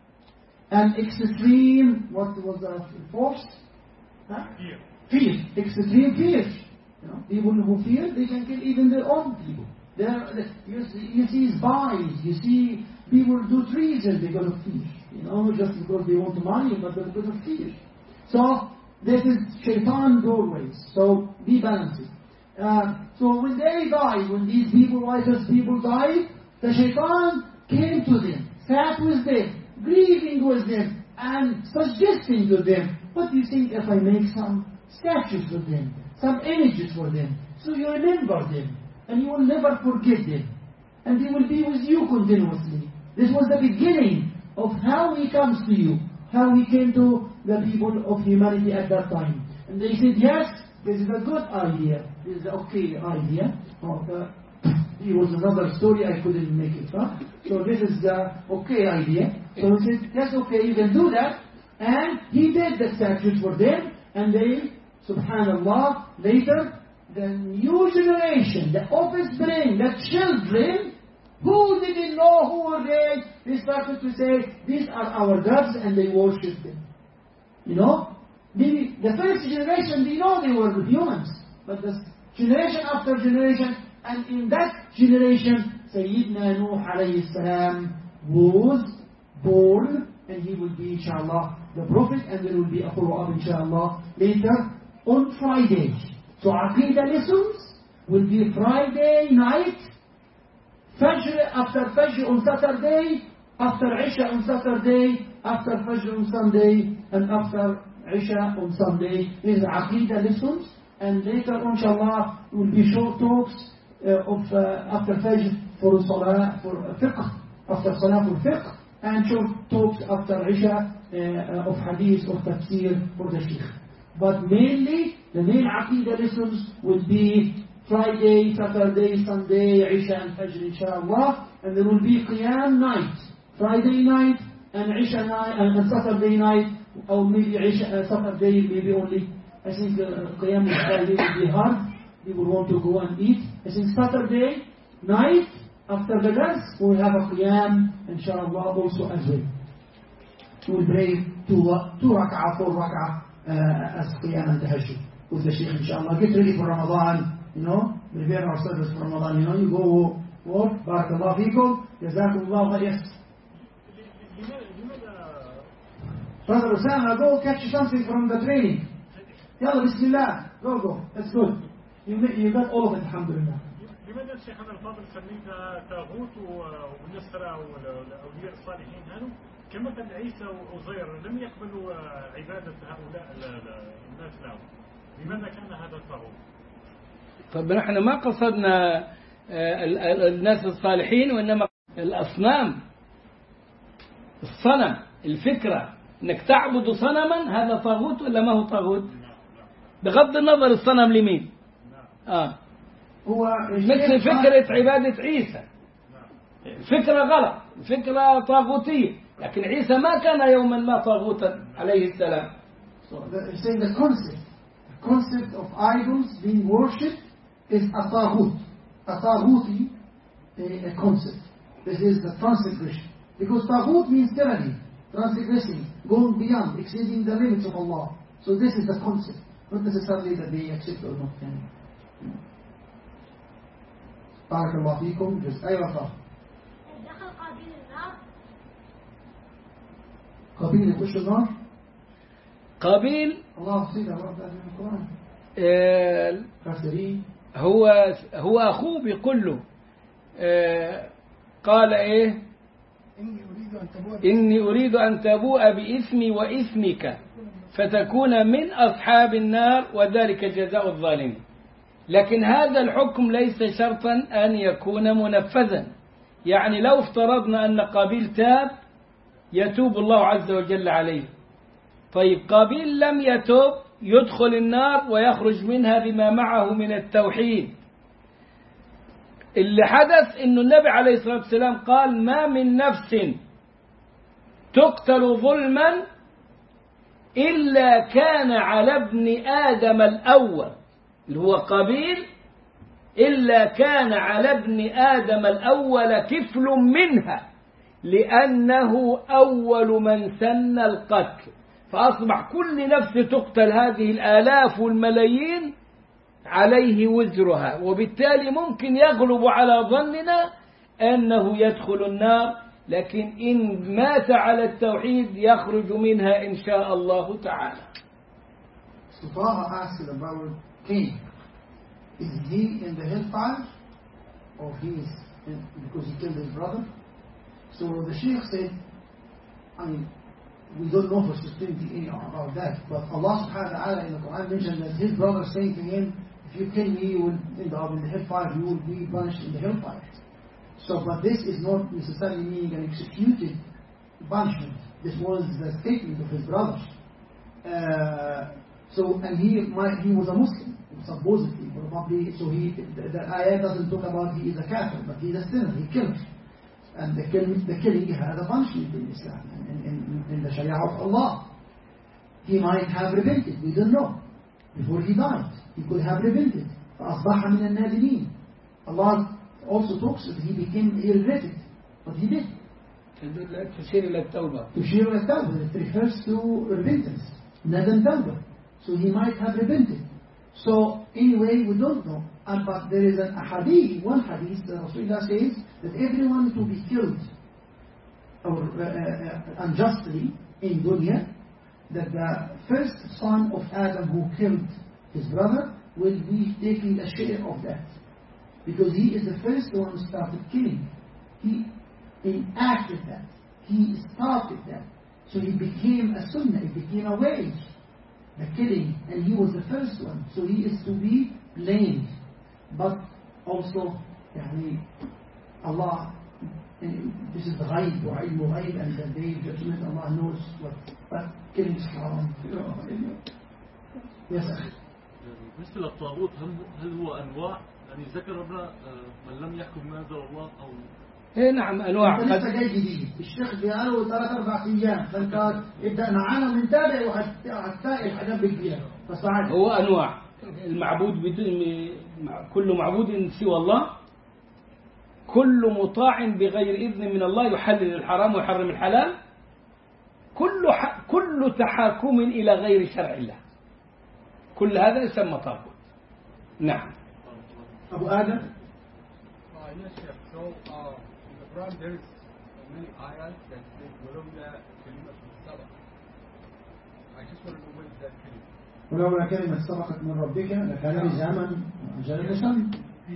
and extreme, what was the force? Huh? Fear. Fear, extreme fear. You know, people who fear, they can kill even their own people. There, you see, you see spies, you see people do treason because of fear. You know, just because they want money, but because of fear. So this is shaitan doorways. So be balanced. Uh, so when they die, when these people, righteous people die, the shaitan came to them, sat with them, grieving with them, and suggesting to them, what do you think if I make some statues for them, some images for them, so you remember them, and you will never forget them, and they will be with you continuously. This was the beginning of how he comes to you, how he came to the people of humanity at that time. And they said, yes, this is a good idea, this is an okay idea. Oh, the, it was another story, I couldn't make it. Huh? So this is the okay idea. So he said, yes, okay, you can do that. And he did the statues for them, and they, subhanallah, later, the new generation, the offspring, the children, who didn't know who were they, they started to say, these are our gods, and they worship them. You know? The, the first generation, they know they were humans. But the generation after generation, and in that generation, Sayyidina Nuh alayhi salam was born, and he will be, inshallah, the prophet, and there will be a follow-up, inshallah, later on Friday. So Aqidah lessons will be Friday night, Fajr, after Fajr on Saturday, after Isha on Saturday, after Fajr on Sunday, and after Isha on Sunday. These are Aqidah lessons, and later, inshallah, will be short talks uh, of uh, after Fajr for Salah, for uh, fiqh, after Salah for fiqh, and short talks after Isha uh, of hadith, of tafsir for the Sheikh. But mainly, the main Aqidah lessons will be Friday, Saturday, Sunday, Isha and Fajr, inshallah. And there will be Qiyam night, Friday night, and Isha night, and Saturday night, or maybe Isha, uh, Saturday, maybe only. I think uh, Qiyam Friday will be hard. People want to go and eat. I think Saturday night, after the dance, we will have a Qiyam, inshallah, also as well. We will pray two, two rak'ah, four rak'ah, uh, as Qiyam and Tahajjud with the Shaykh, inshallah. Get ready for Ramadan, you know, prepare our service for Ramadan, you know, you go work, barakallah fikum, jazakumullah khair. Brother Osama, go catch something from the training. Yalla, bismillah, go, go, that's good. You, you got all of it, alhamdulillah. لماذا شيخنا الفاضل سميتها تاغوت والنصرة والأولياء الصالحين هانوا كمثل عيسى وعزير لم يقبلوا عبادة هؤلاء الناس لهم، لماذا كان هذا الطاغوت؟ طب نحن ما قصدنا الناس الصالحين، وإنما الأصنام، الصنم، الفكرة انك تعبد صنما، هذا طاغوت ولا ما هو طاغوت؟ بغض النظر الصنم لمين. اه هو مثل فكرة عبادة عيسى، فكرة غلط، فكرة طاغوتية، لكن عيسى ما كان يوما ما طاغوتا عليه السلام. So the, saying the concept, the concept of idols being worshipped is a taghut, a taghuti, a, a concept. This is the transgression, because taghut means tyranny, transgressing, going beyond, exceeding the limits of Allah. So this is the concept, not necessarily that they accept or not. بارك الله فيكم. جزء أيوة صح. دخل قابيل النار. قابيل يخش النار. قابيل الله سيدنا الله تعالى من القرآن. آه كافرين. هو هو أخوه بيقول له آه قال إيه إني أريد أن تبوء إني أريد أن تبوء بإثمي وإثمك فتكون من أصحاب النار وذلك جزاء الظالمين. لكن هذا الحكم ليس شرطا أن يكون منفذا. يعني لو افترضنا أن قابيل تاب يتوب الله عز وجل عليه. طيب قابيل لم يتوب يدخل النار ويخرج منها بما معه من التوحيد. اللي حدث إنه النبي عليه الصلاة والسلام قال ما من نفس تقتل ظلما إلا كان على ابن آدم الأول اللي هو قابيل إلا كان على ابن آدم الأول كفل منها لأنه أول من سن القتل. فأصبح كل نفس تقتل هذه الآلاف والملايين عليه وزرها، وبالتالي ممكن يغلب على ظننا أنه يدخل النار، لكن إن مات على التوحيد يخرج منها إن شاء الله تعالى. So Taha asked about Cain. Is he in the hellfire or he is in, because he killed his brother? So the Sheikh said, I mean, we don't know for certainty about that, but Allah subhanahu wa ta'ala in the Quran mentioned that his brother saying to him, if you kill me, you will end up in the hellfire, you will be punished in the hellfire. So, but this is not necessarily meaning an executed punishment. This was the statement of his brothers. Uh, so, and he might, he was a Muslim, supposedly, probably. So he, the, the ayah doesn't talk about he is a kafir, but he is a sinner. He killed, and the killing, the killing had a punishment in Islam, in, in, in the Sharia of Allah. He might have repented. We don't know. Before he died, he could have repented. فأصبح من النادمين. Allah also talks that he became ill-rated, but he did. تشير إلى التوبة. تشير إلى التوبة. It refers to repentance. ندم توبة. So he might have repented. So anyway, we don't know. And, but there is a hadith, one hadith, that Rasulullah says that everyone to be killed or uh, uh, unjustly in dunya, that the first son of Adam who killed his brother will be taking a share of that. Because he is the first one who started killing. He enacted that. He started that. So he became a sunnah, he became a wage, the killing, and he was the first one. So he is to be blamed. But also, يعني, Allah, this is the ghaib, wa ilmu ghaib, and the day of judgment, Allah knows what, but killing is haram. Yes, sir. بالنسبة للطاغوت هل هو أنواع؟ يعني ذكر ربنا من لم يحكم ما أنزل الله أو إيه نعم أنواع. أنت لسه جاي جديد، الشيخ بيقاله ثلاث أربع أيام، فأنت ابدأ معانا ونتابع وهتلاقي الحاجات بكبيرة. بس هو أنواع المعبود بدون كل معبود سوى الله، كل مطاع بغير إذن من الله يحلل الحرام ويحرم الحلال، كل ح... كل تحاكم إلى غير شرع الله، كل هذا يسمى طاغوت. نعم. أبو آدم. Yes, sir. So, uh, in the Quran there is many ayahs that say ولولا كلمة سبق. I just want to know what is that كلمة. ولولا كلمة سبقت من ربك لكان لزاما أجل مسمى.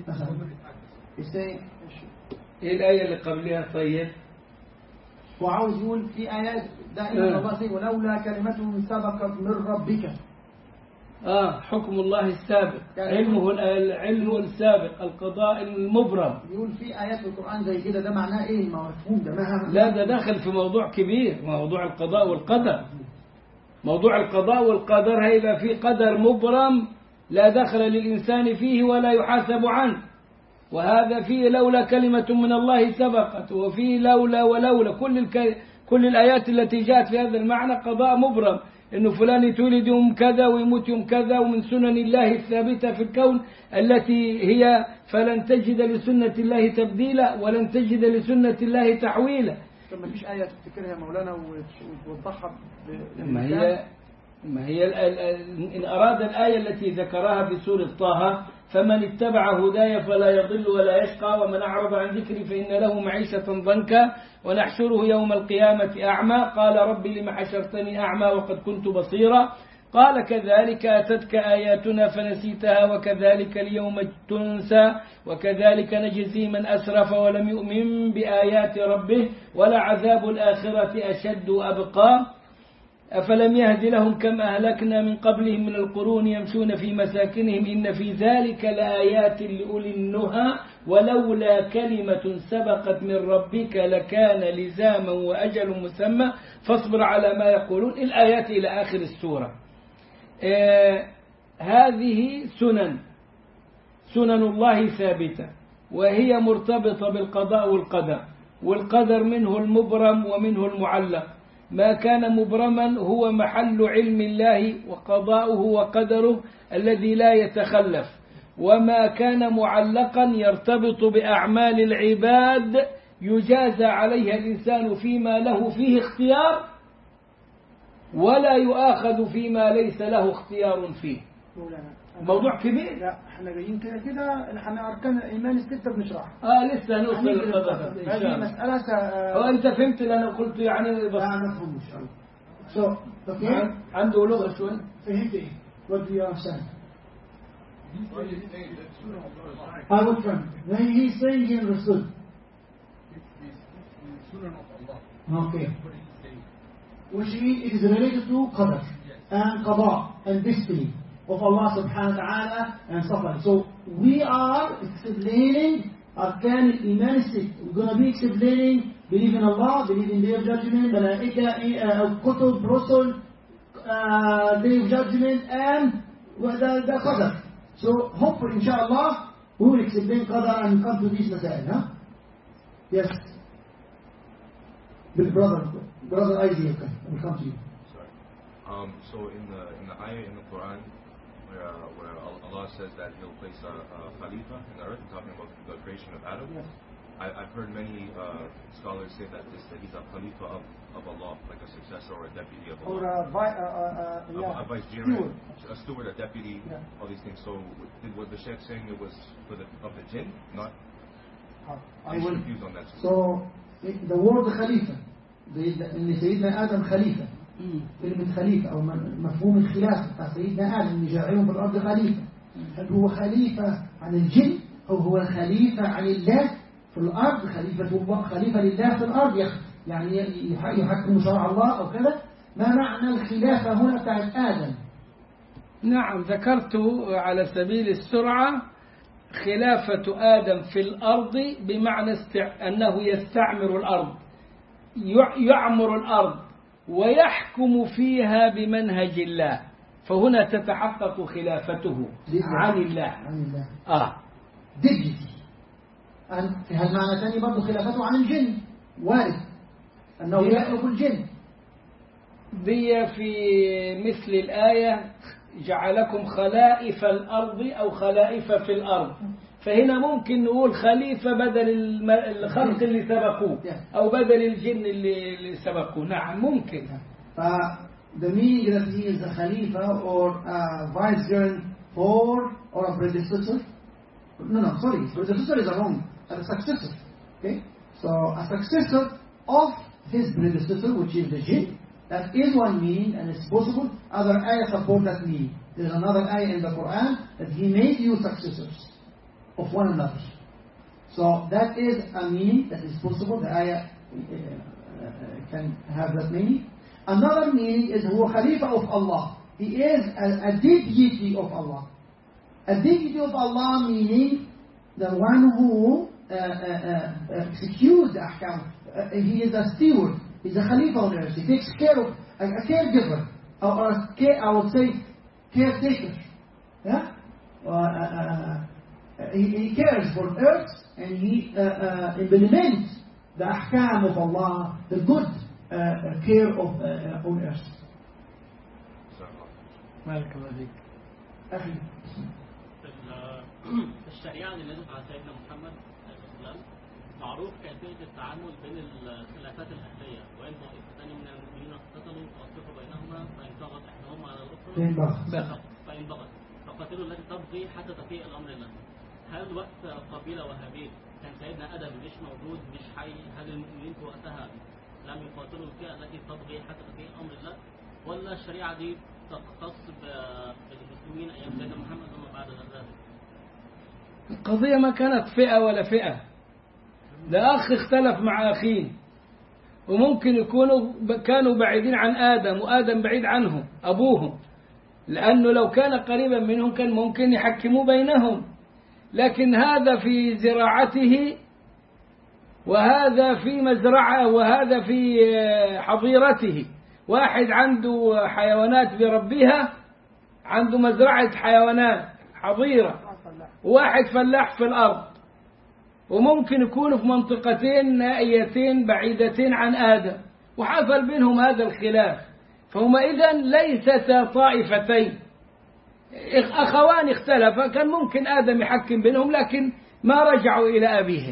إيه الآية اللي قبلها طيب. وعاوز يقول في آيات دائما الله سيقول ولولا كلمة سبقت من ربك. آه حكم الله السابق، علمه العلم السابق، القضاء المبرم. يقول في آيات في القرآن زي كده، ده معناه إيه؟ مفهوم ده ما لا ده داخل في موضوع كبير، موضوع القضاء والقدر. موضوع القضاء والقدر هيبقى في قدر مبرم لا دخل للإنسان فيه ولا يحاسب عنه، وهذا فيه لولا كلمة من الله سبقت، وفيه لولا ولولا، كل الك... كل الآيات التي جاءت في هذا المعنى قضاء مبرم، إنه فلان يتولد يوم كذا ويموت يوم كذا، ومن سنن الله الثابتة في الكون التي هي فلن تجد لسنة الله تبديلا ولن تجد لسنة الله تحويلا. ما فيش آية تفتكرها مولانا وتوضحها؟ ما هي ما هي إن أراد الآية التي ذكرها في سورة طه فمن اتبع هداي فلا يضل ولا يشقى ومن أعرض عن ذكري فإن له معيشة ضنكا ونحشره يوم القيامة أعمى قال رب لم حشرتني أعمى وقد كنت بصيرا قال كذلك أتتك آياتنا فنسيتها وكذلك اليوم تنسى وكذلك نجزي من أسرف ولم يؤمن بآيات ربه ولعذاب الآخرة أشد وأبقى أفلم يهد لهم كم أهلكنا من قبلهم من القرون يمشون في مساكنهم إن في ذلك لآيات لأولي النهى ولولا كلمة سبقت من ربك لكان لزاما وأجل مسمى فاصبر على ما يقولون الآيات إلى آخر السورة. آه هذه سنن سنن الله ثابتة وهي مرتبطة بالقضاء والقدر والقدر منه المبرم ومنه المعلق ما كان مبرما هو محل علم الله وقضاؤه وقدره الذي لا يتخلف وما كان معلقا يرتبط بأعمال العباد يجازى عليها الإنسان فيما له فيه اختيار ولا يؤاخذ فيما ليس له اختيار فيه. موضوع كبير. لا احنا جايين كده كده احنا اركان الايمان السته بنشرحها. اه لسه هنوصل للقدر. هذه مساله س... هو انت فهمت اللي انا قلت يعني بس لا مفهوم ان شاء الله. So, okay. عنده لغه شويه. فهمت ايه؟ What do you understand? I will try. When he's saying he understood. Okay. Which means it is related to qadar and qada and destiny of Allah subhanahu wa ta'ala and stuff like that. So we are explaining arkan al-iman six. We're going to be explaining believe in Allah, believe in Day of Judgment, Malaika, uh, Kutub, Rusul, uh, Day of Judgment and the, the qadar. So hopefully inshallah we will explain qadar and come to these masail. Huh? Yes. With brother, brother Isaac, we'll come to you. Sorry. Um, so in the in the ayah in the Quran where uh, where Allah says that He'll place a, a Khalifa in the earth, talking about the creation of Adam. Yes. I, I've heard many uh, scholars say that this that He's a Khalifa of, of Allah, like a successor or a deputy of Or Allah. a, vi- uh, uh, A, yeah, a vicegerent, steward. a steward, a deputy, Yeah. all these things. So did, was the Sheikh saying it was for the of the jinn, not? I I'm will. confused on that. So the word Khalifa, إن سيدنا آدم خليفة. كلمة خليفة أو مفهوم الخلافة بتاع سيدنا آدم اللي جعلهم في الأرض خليفة. هل هو خليفة عن الجن أو هو خليفة عن الله في الأرض؟ خليفة الله خليفة لله في الأرض يعني يحكم شرع الله أو كذا. ما معنى الخلافة هنا بتاعت آدم؟ نعم ذكرت على سبيل السرعة خلافة آدم في الأرض بمعنى استع... أنه يستعمر الأرض يعمر الأرض ويحكم فيها بمنهج الله فهنا تتحقق خلافته عن الله. عن الله. آه. ديجيتي. في هالمعنى ثاني برضو خلافته عن الجن وارد أنه يخلق الجن. دي في مثل الآية جعلكم خلائف الأرض أو خلائف في الأرض فهنا ممكن نقول خليفة بدل الخلق اللي سبقوه أو بدل الجن اللي, اللي سبقوه. نعم ممكن. ف the meaning that he is a Khalifa or a vicegerent for or a predecessor. No, no, sorry, predecessor is wrong. A successor. Okay, so a successor of his predecessor, which is the jinn. That is one meaning and it's possible. Other ayahs support that meaning. There is another ayah in the Quran that he made you successors of one another. So that is a meaning that is possible. The ayah uh, can have that meaning. Another meaning is huwa Khalifa of Allah. He is a, a deity of Allah. A deity of Allah meaning the one who uh, uh, uh, executes the ahkam. Uh, he is a steward. He's a Khalifa on earth. He takes care of a, a caregiver, or, or a care, I would say caretaker. Yeah? Uh, uh, uh, he, he cares for earth and he uh, uh, implements the ahkam of Allah, the good uh, care of uh, on earth. بارك الله فيك. أخي. في الشريعة اللي نزلت على سيدنا محمد عليه السلام معروف كيفية التعامل بين الخلافات الأهلية وإن طائفتان من المؤمنين اقتتلوا فأصلحوا بينهما فإن بغت إحداهما على الأخرى فإن بغت فإن بغت يقاتلوا التي تبغي حتى تفيء الأمر الله. هل وقت قبيلة وهابيل كان سيدنا آدم مش موجود مش حي؟ هل المؤمنين في وقتها لم يقاتلوا الفئة التي تبغي حتى تفيء أمر الله؟ ولا الشريعة دي تختص بالمسلمين أيام سيدنا محمد وما بعد ذلك؟ القضية ما كانت فئة ولا فئة، ده أخ اختلف مع أخيه، وممكن يكونوا كانوا بعيدين عن آدم وآدم بعيد عنهم أبوهم، لأنه لو كان قريبا منهم كان ممكن يحكموا بينهم، لكن هذا في زراعته وهذا في مزرعة وهذا في حظيرته. واحد عنده حيوانات بيربيها، عنده مزرعة حيوانات حظيرة، وواحد فلاح في الأرض، وممكن يكونوا في منطقتين نائيتين بعيدتين عن آدم، وحصل بينهم هذا الخلاف، فهما إذن ليستا طائفتين، أخوان اختلفا، كان ممكن آدم يحكم بينهم لكن ما رجعوا إلى أبيهم.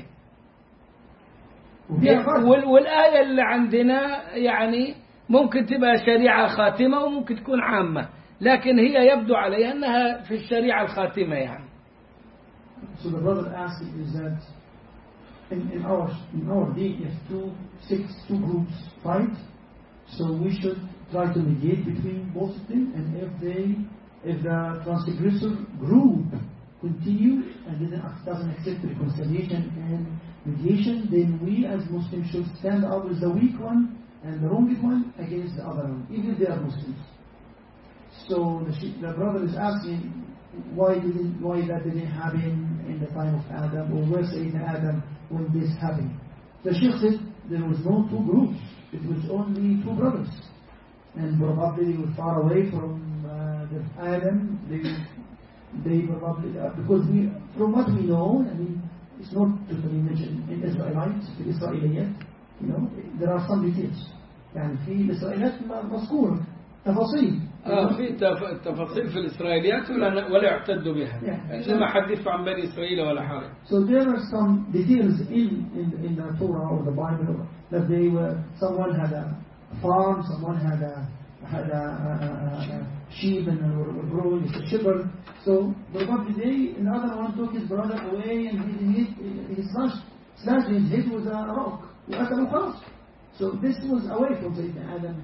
والآية اللي عندنا يعني ممكن تبقى شريعة خاتمة وممكن تكون عامة، لكن هي يبدو عليها أنها في الشريعة الخاتمة يعني. So the brother asked is that in, in our in our deen if two six two groups fight, so we should try to mediate between both of them, and if they if the transgressor group continue and doesn't doesn't accept reconciliation and mediation, then we as Muslims should stand up with the weak one and the wronged one against the other one, even if they are Muslims. So the, the brother is asking why didn't why that didn't happen in the time of Adam, or where Sayyidina Adam when this happened. The Sheikh said there was no two groups, it was only two brothers, and probably they were far away from uh, the Adam. They they probably uh, because we from what we know, I mean it's not totally mentioned in Israelites, in Israeliyat, you know there are some details. يعني في الإسرائيليات مذكورة تفاصيل. آه في تفاصيل في الإسرائيليات ولا ولا يعتد بها. إنما حدثوا عن بني إسرائيل ولا حرج. So there are some details in in in the Torah or the Bible that they were someone had a farm, someone had a had a, a, a, a sheep and were, were growing as a shepherd. So probably they another one took his brother away and he hit he slashed slashed his head with a rock. وقتله خلاص. So this was away from Sayyidina Adam.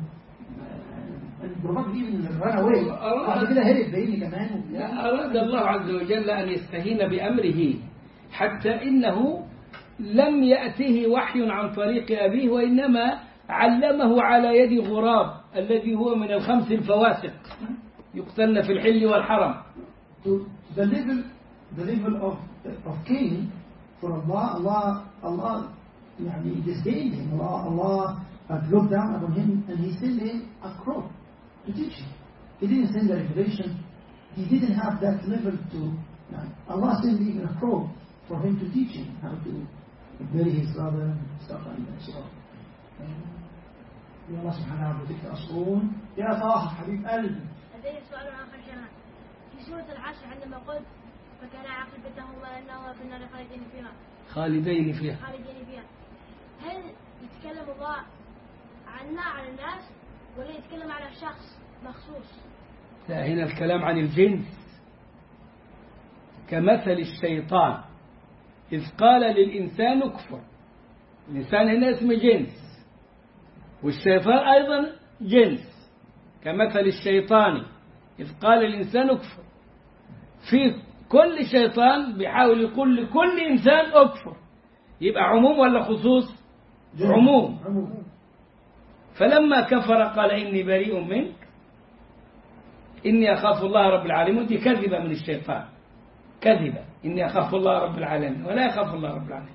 أراد الله عز وجل أن يستهين بأمره، حتى إنه لم يأته وحي عن طريق أبيه، وإنما علمه على يد غراب الذي هو من الخمس الفواسق يقتلن في الحل والحرم. The level, the level of of Cain for Allah, Allah, Allah, يعني disdained him. Allah, Allah looked down upon him and He sent him a crow to teach him. He didn't send the revelation. He didn't have that level to. Allah sent even a crow for him to teach him how to bury his brother and stuff like that. So, يا الله سبحانه وتعالى أصلون يا طه حبيب قلبي. لدي سؤال آخر كمان. في سورة العشر عندما قلت فكان عاقبتهما أنهما في النار خالدين فيها. خالدين فيها. خالدين فيها. هل يتكلم الله عنا على الناس ولا يتكلم على شخص مخصوص؟ لا، هنا الكلام عن الجنس، كمثل الشيطان إذ قال للإنسان اكفر. الإنسان هنا اسم جنس، والشيطان أيضا جنس، كمثل الشيطان إذ قال للإنسان اكفر. في كل شيطان بيحاول يقول لكل إنسان اكفر، يبقى عموم ولا خصوص؟ عموم. فلما كفر قال إني بريء منك إني أخاف الله رب العالمين. دي كذبة من الشيطان، كذبة، إني أخاف الله رب العالمين، ولا يخاف الله رب العالمين.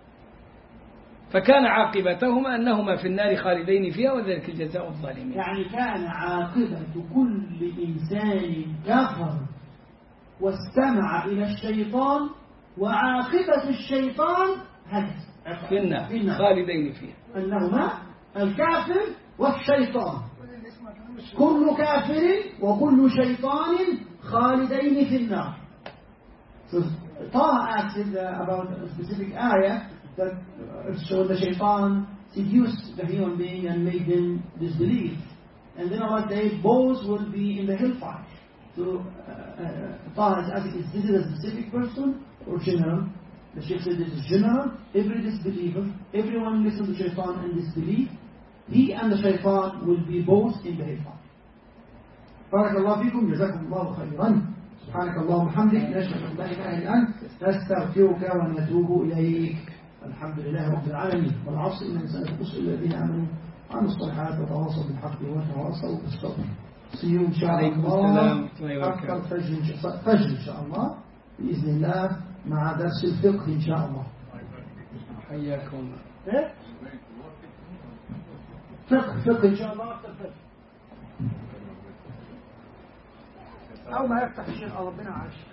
فكان عاقبتهما أنهما في النار خالدين فيها وذلك الجزاء الظالمين. يعني كان عاقبة كل إنسان كفر واستمع إلى الشيطان، وعاقبة الشيطان هكذا في النار خالدين فيها، أنهما الكافر والشيطان، كل كافر وكل شيطان خالدين في النار. So Taha asked about a specific ayah that showed the shaitan seduced the human being and made them disbelieve, and then Allah said both will be in the hellfire. So, uh, uh, Taha is asking, is this a specific person or general? The Sheikh said this is general. Every disbeliever, everyone listens to Shaitan and disbelief, he and the Shaitan will be both in the hellfire. بارك الله فيكم, جزاكم الله خيرا. سبحانك اللهم وبحمدك, نشهد أن لا إله إلا أنت, نستغفرك ونتوب إليك. الحمد لله رب العالمين. والعصر إن الإنسان يخسر الذين آمنوا عن الصالحات وتواصوا بالحق وتواصوا بالصبر. See you إن شاء الله after الفجر فجر إن شاء الله بإذن الله مع درس الفقه إن شاء الله. حياكم. إيه؟ فقه فقه إن شاء الله after الفجر. أو ما يفتح الشيخ ربنا عاش.